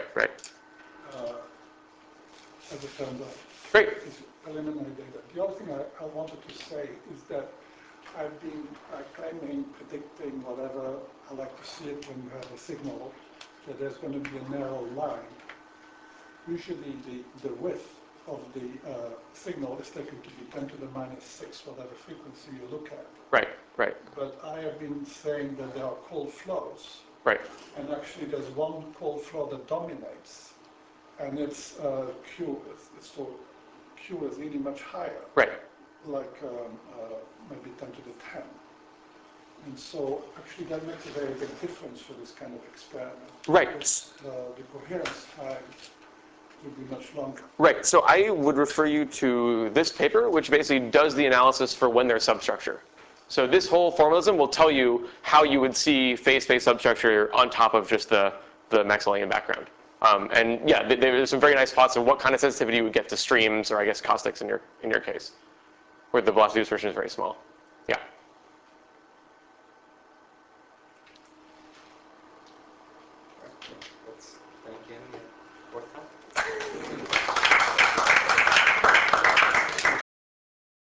[SPEAKER 7] As it turns out.
[SPEAKER 1] Great.
[SPEAKER 7] It's preliminary data. The other thing I wanted to say is that I've been claiming, predicting, whatever, I like to see it when you have a signal, that there's going to be a narrow line. Usually the width of the signal is taken to be 10 to the minus 6, whatever frequency you look at.
[SPEAKER 1] Right.
[SPEAKER 7] But I have been saying that there are cold flows.
[SPEAKER 1] Right.
[SPEAKER 7] And actually there's one cold flow that dominates, and it's Q. So Q is really much higher.
[SPEAKER 1] Right.
[SPEAKER 7] Like maybe 10 to the 10. And so actually that makes a very big difference for this kind of experiment.
[SPEAKER 1] Right.
[SPEAKER 7] The coherence time would be much longer.
[SPEAKER 1] Right. So I would refer you to this paper, which basically does the analysis for when there's substructure. So this whole formalism will tell you how you would see phase-space substructure on top of just the Maxwellian background. And yeah, there's some very nice plots of what kind of sensitivity you would get to streams, or I guess caustics in your case, where the velocity dispersion is very small. Yeah.
[SPEAKER 2] Let's thank you for time.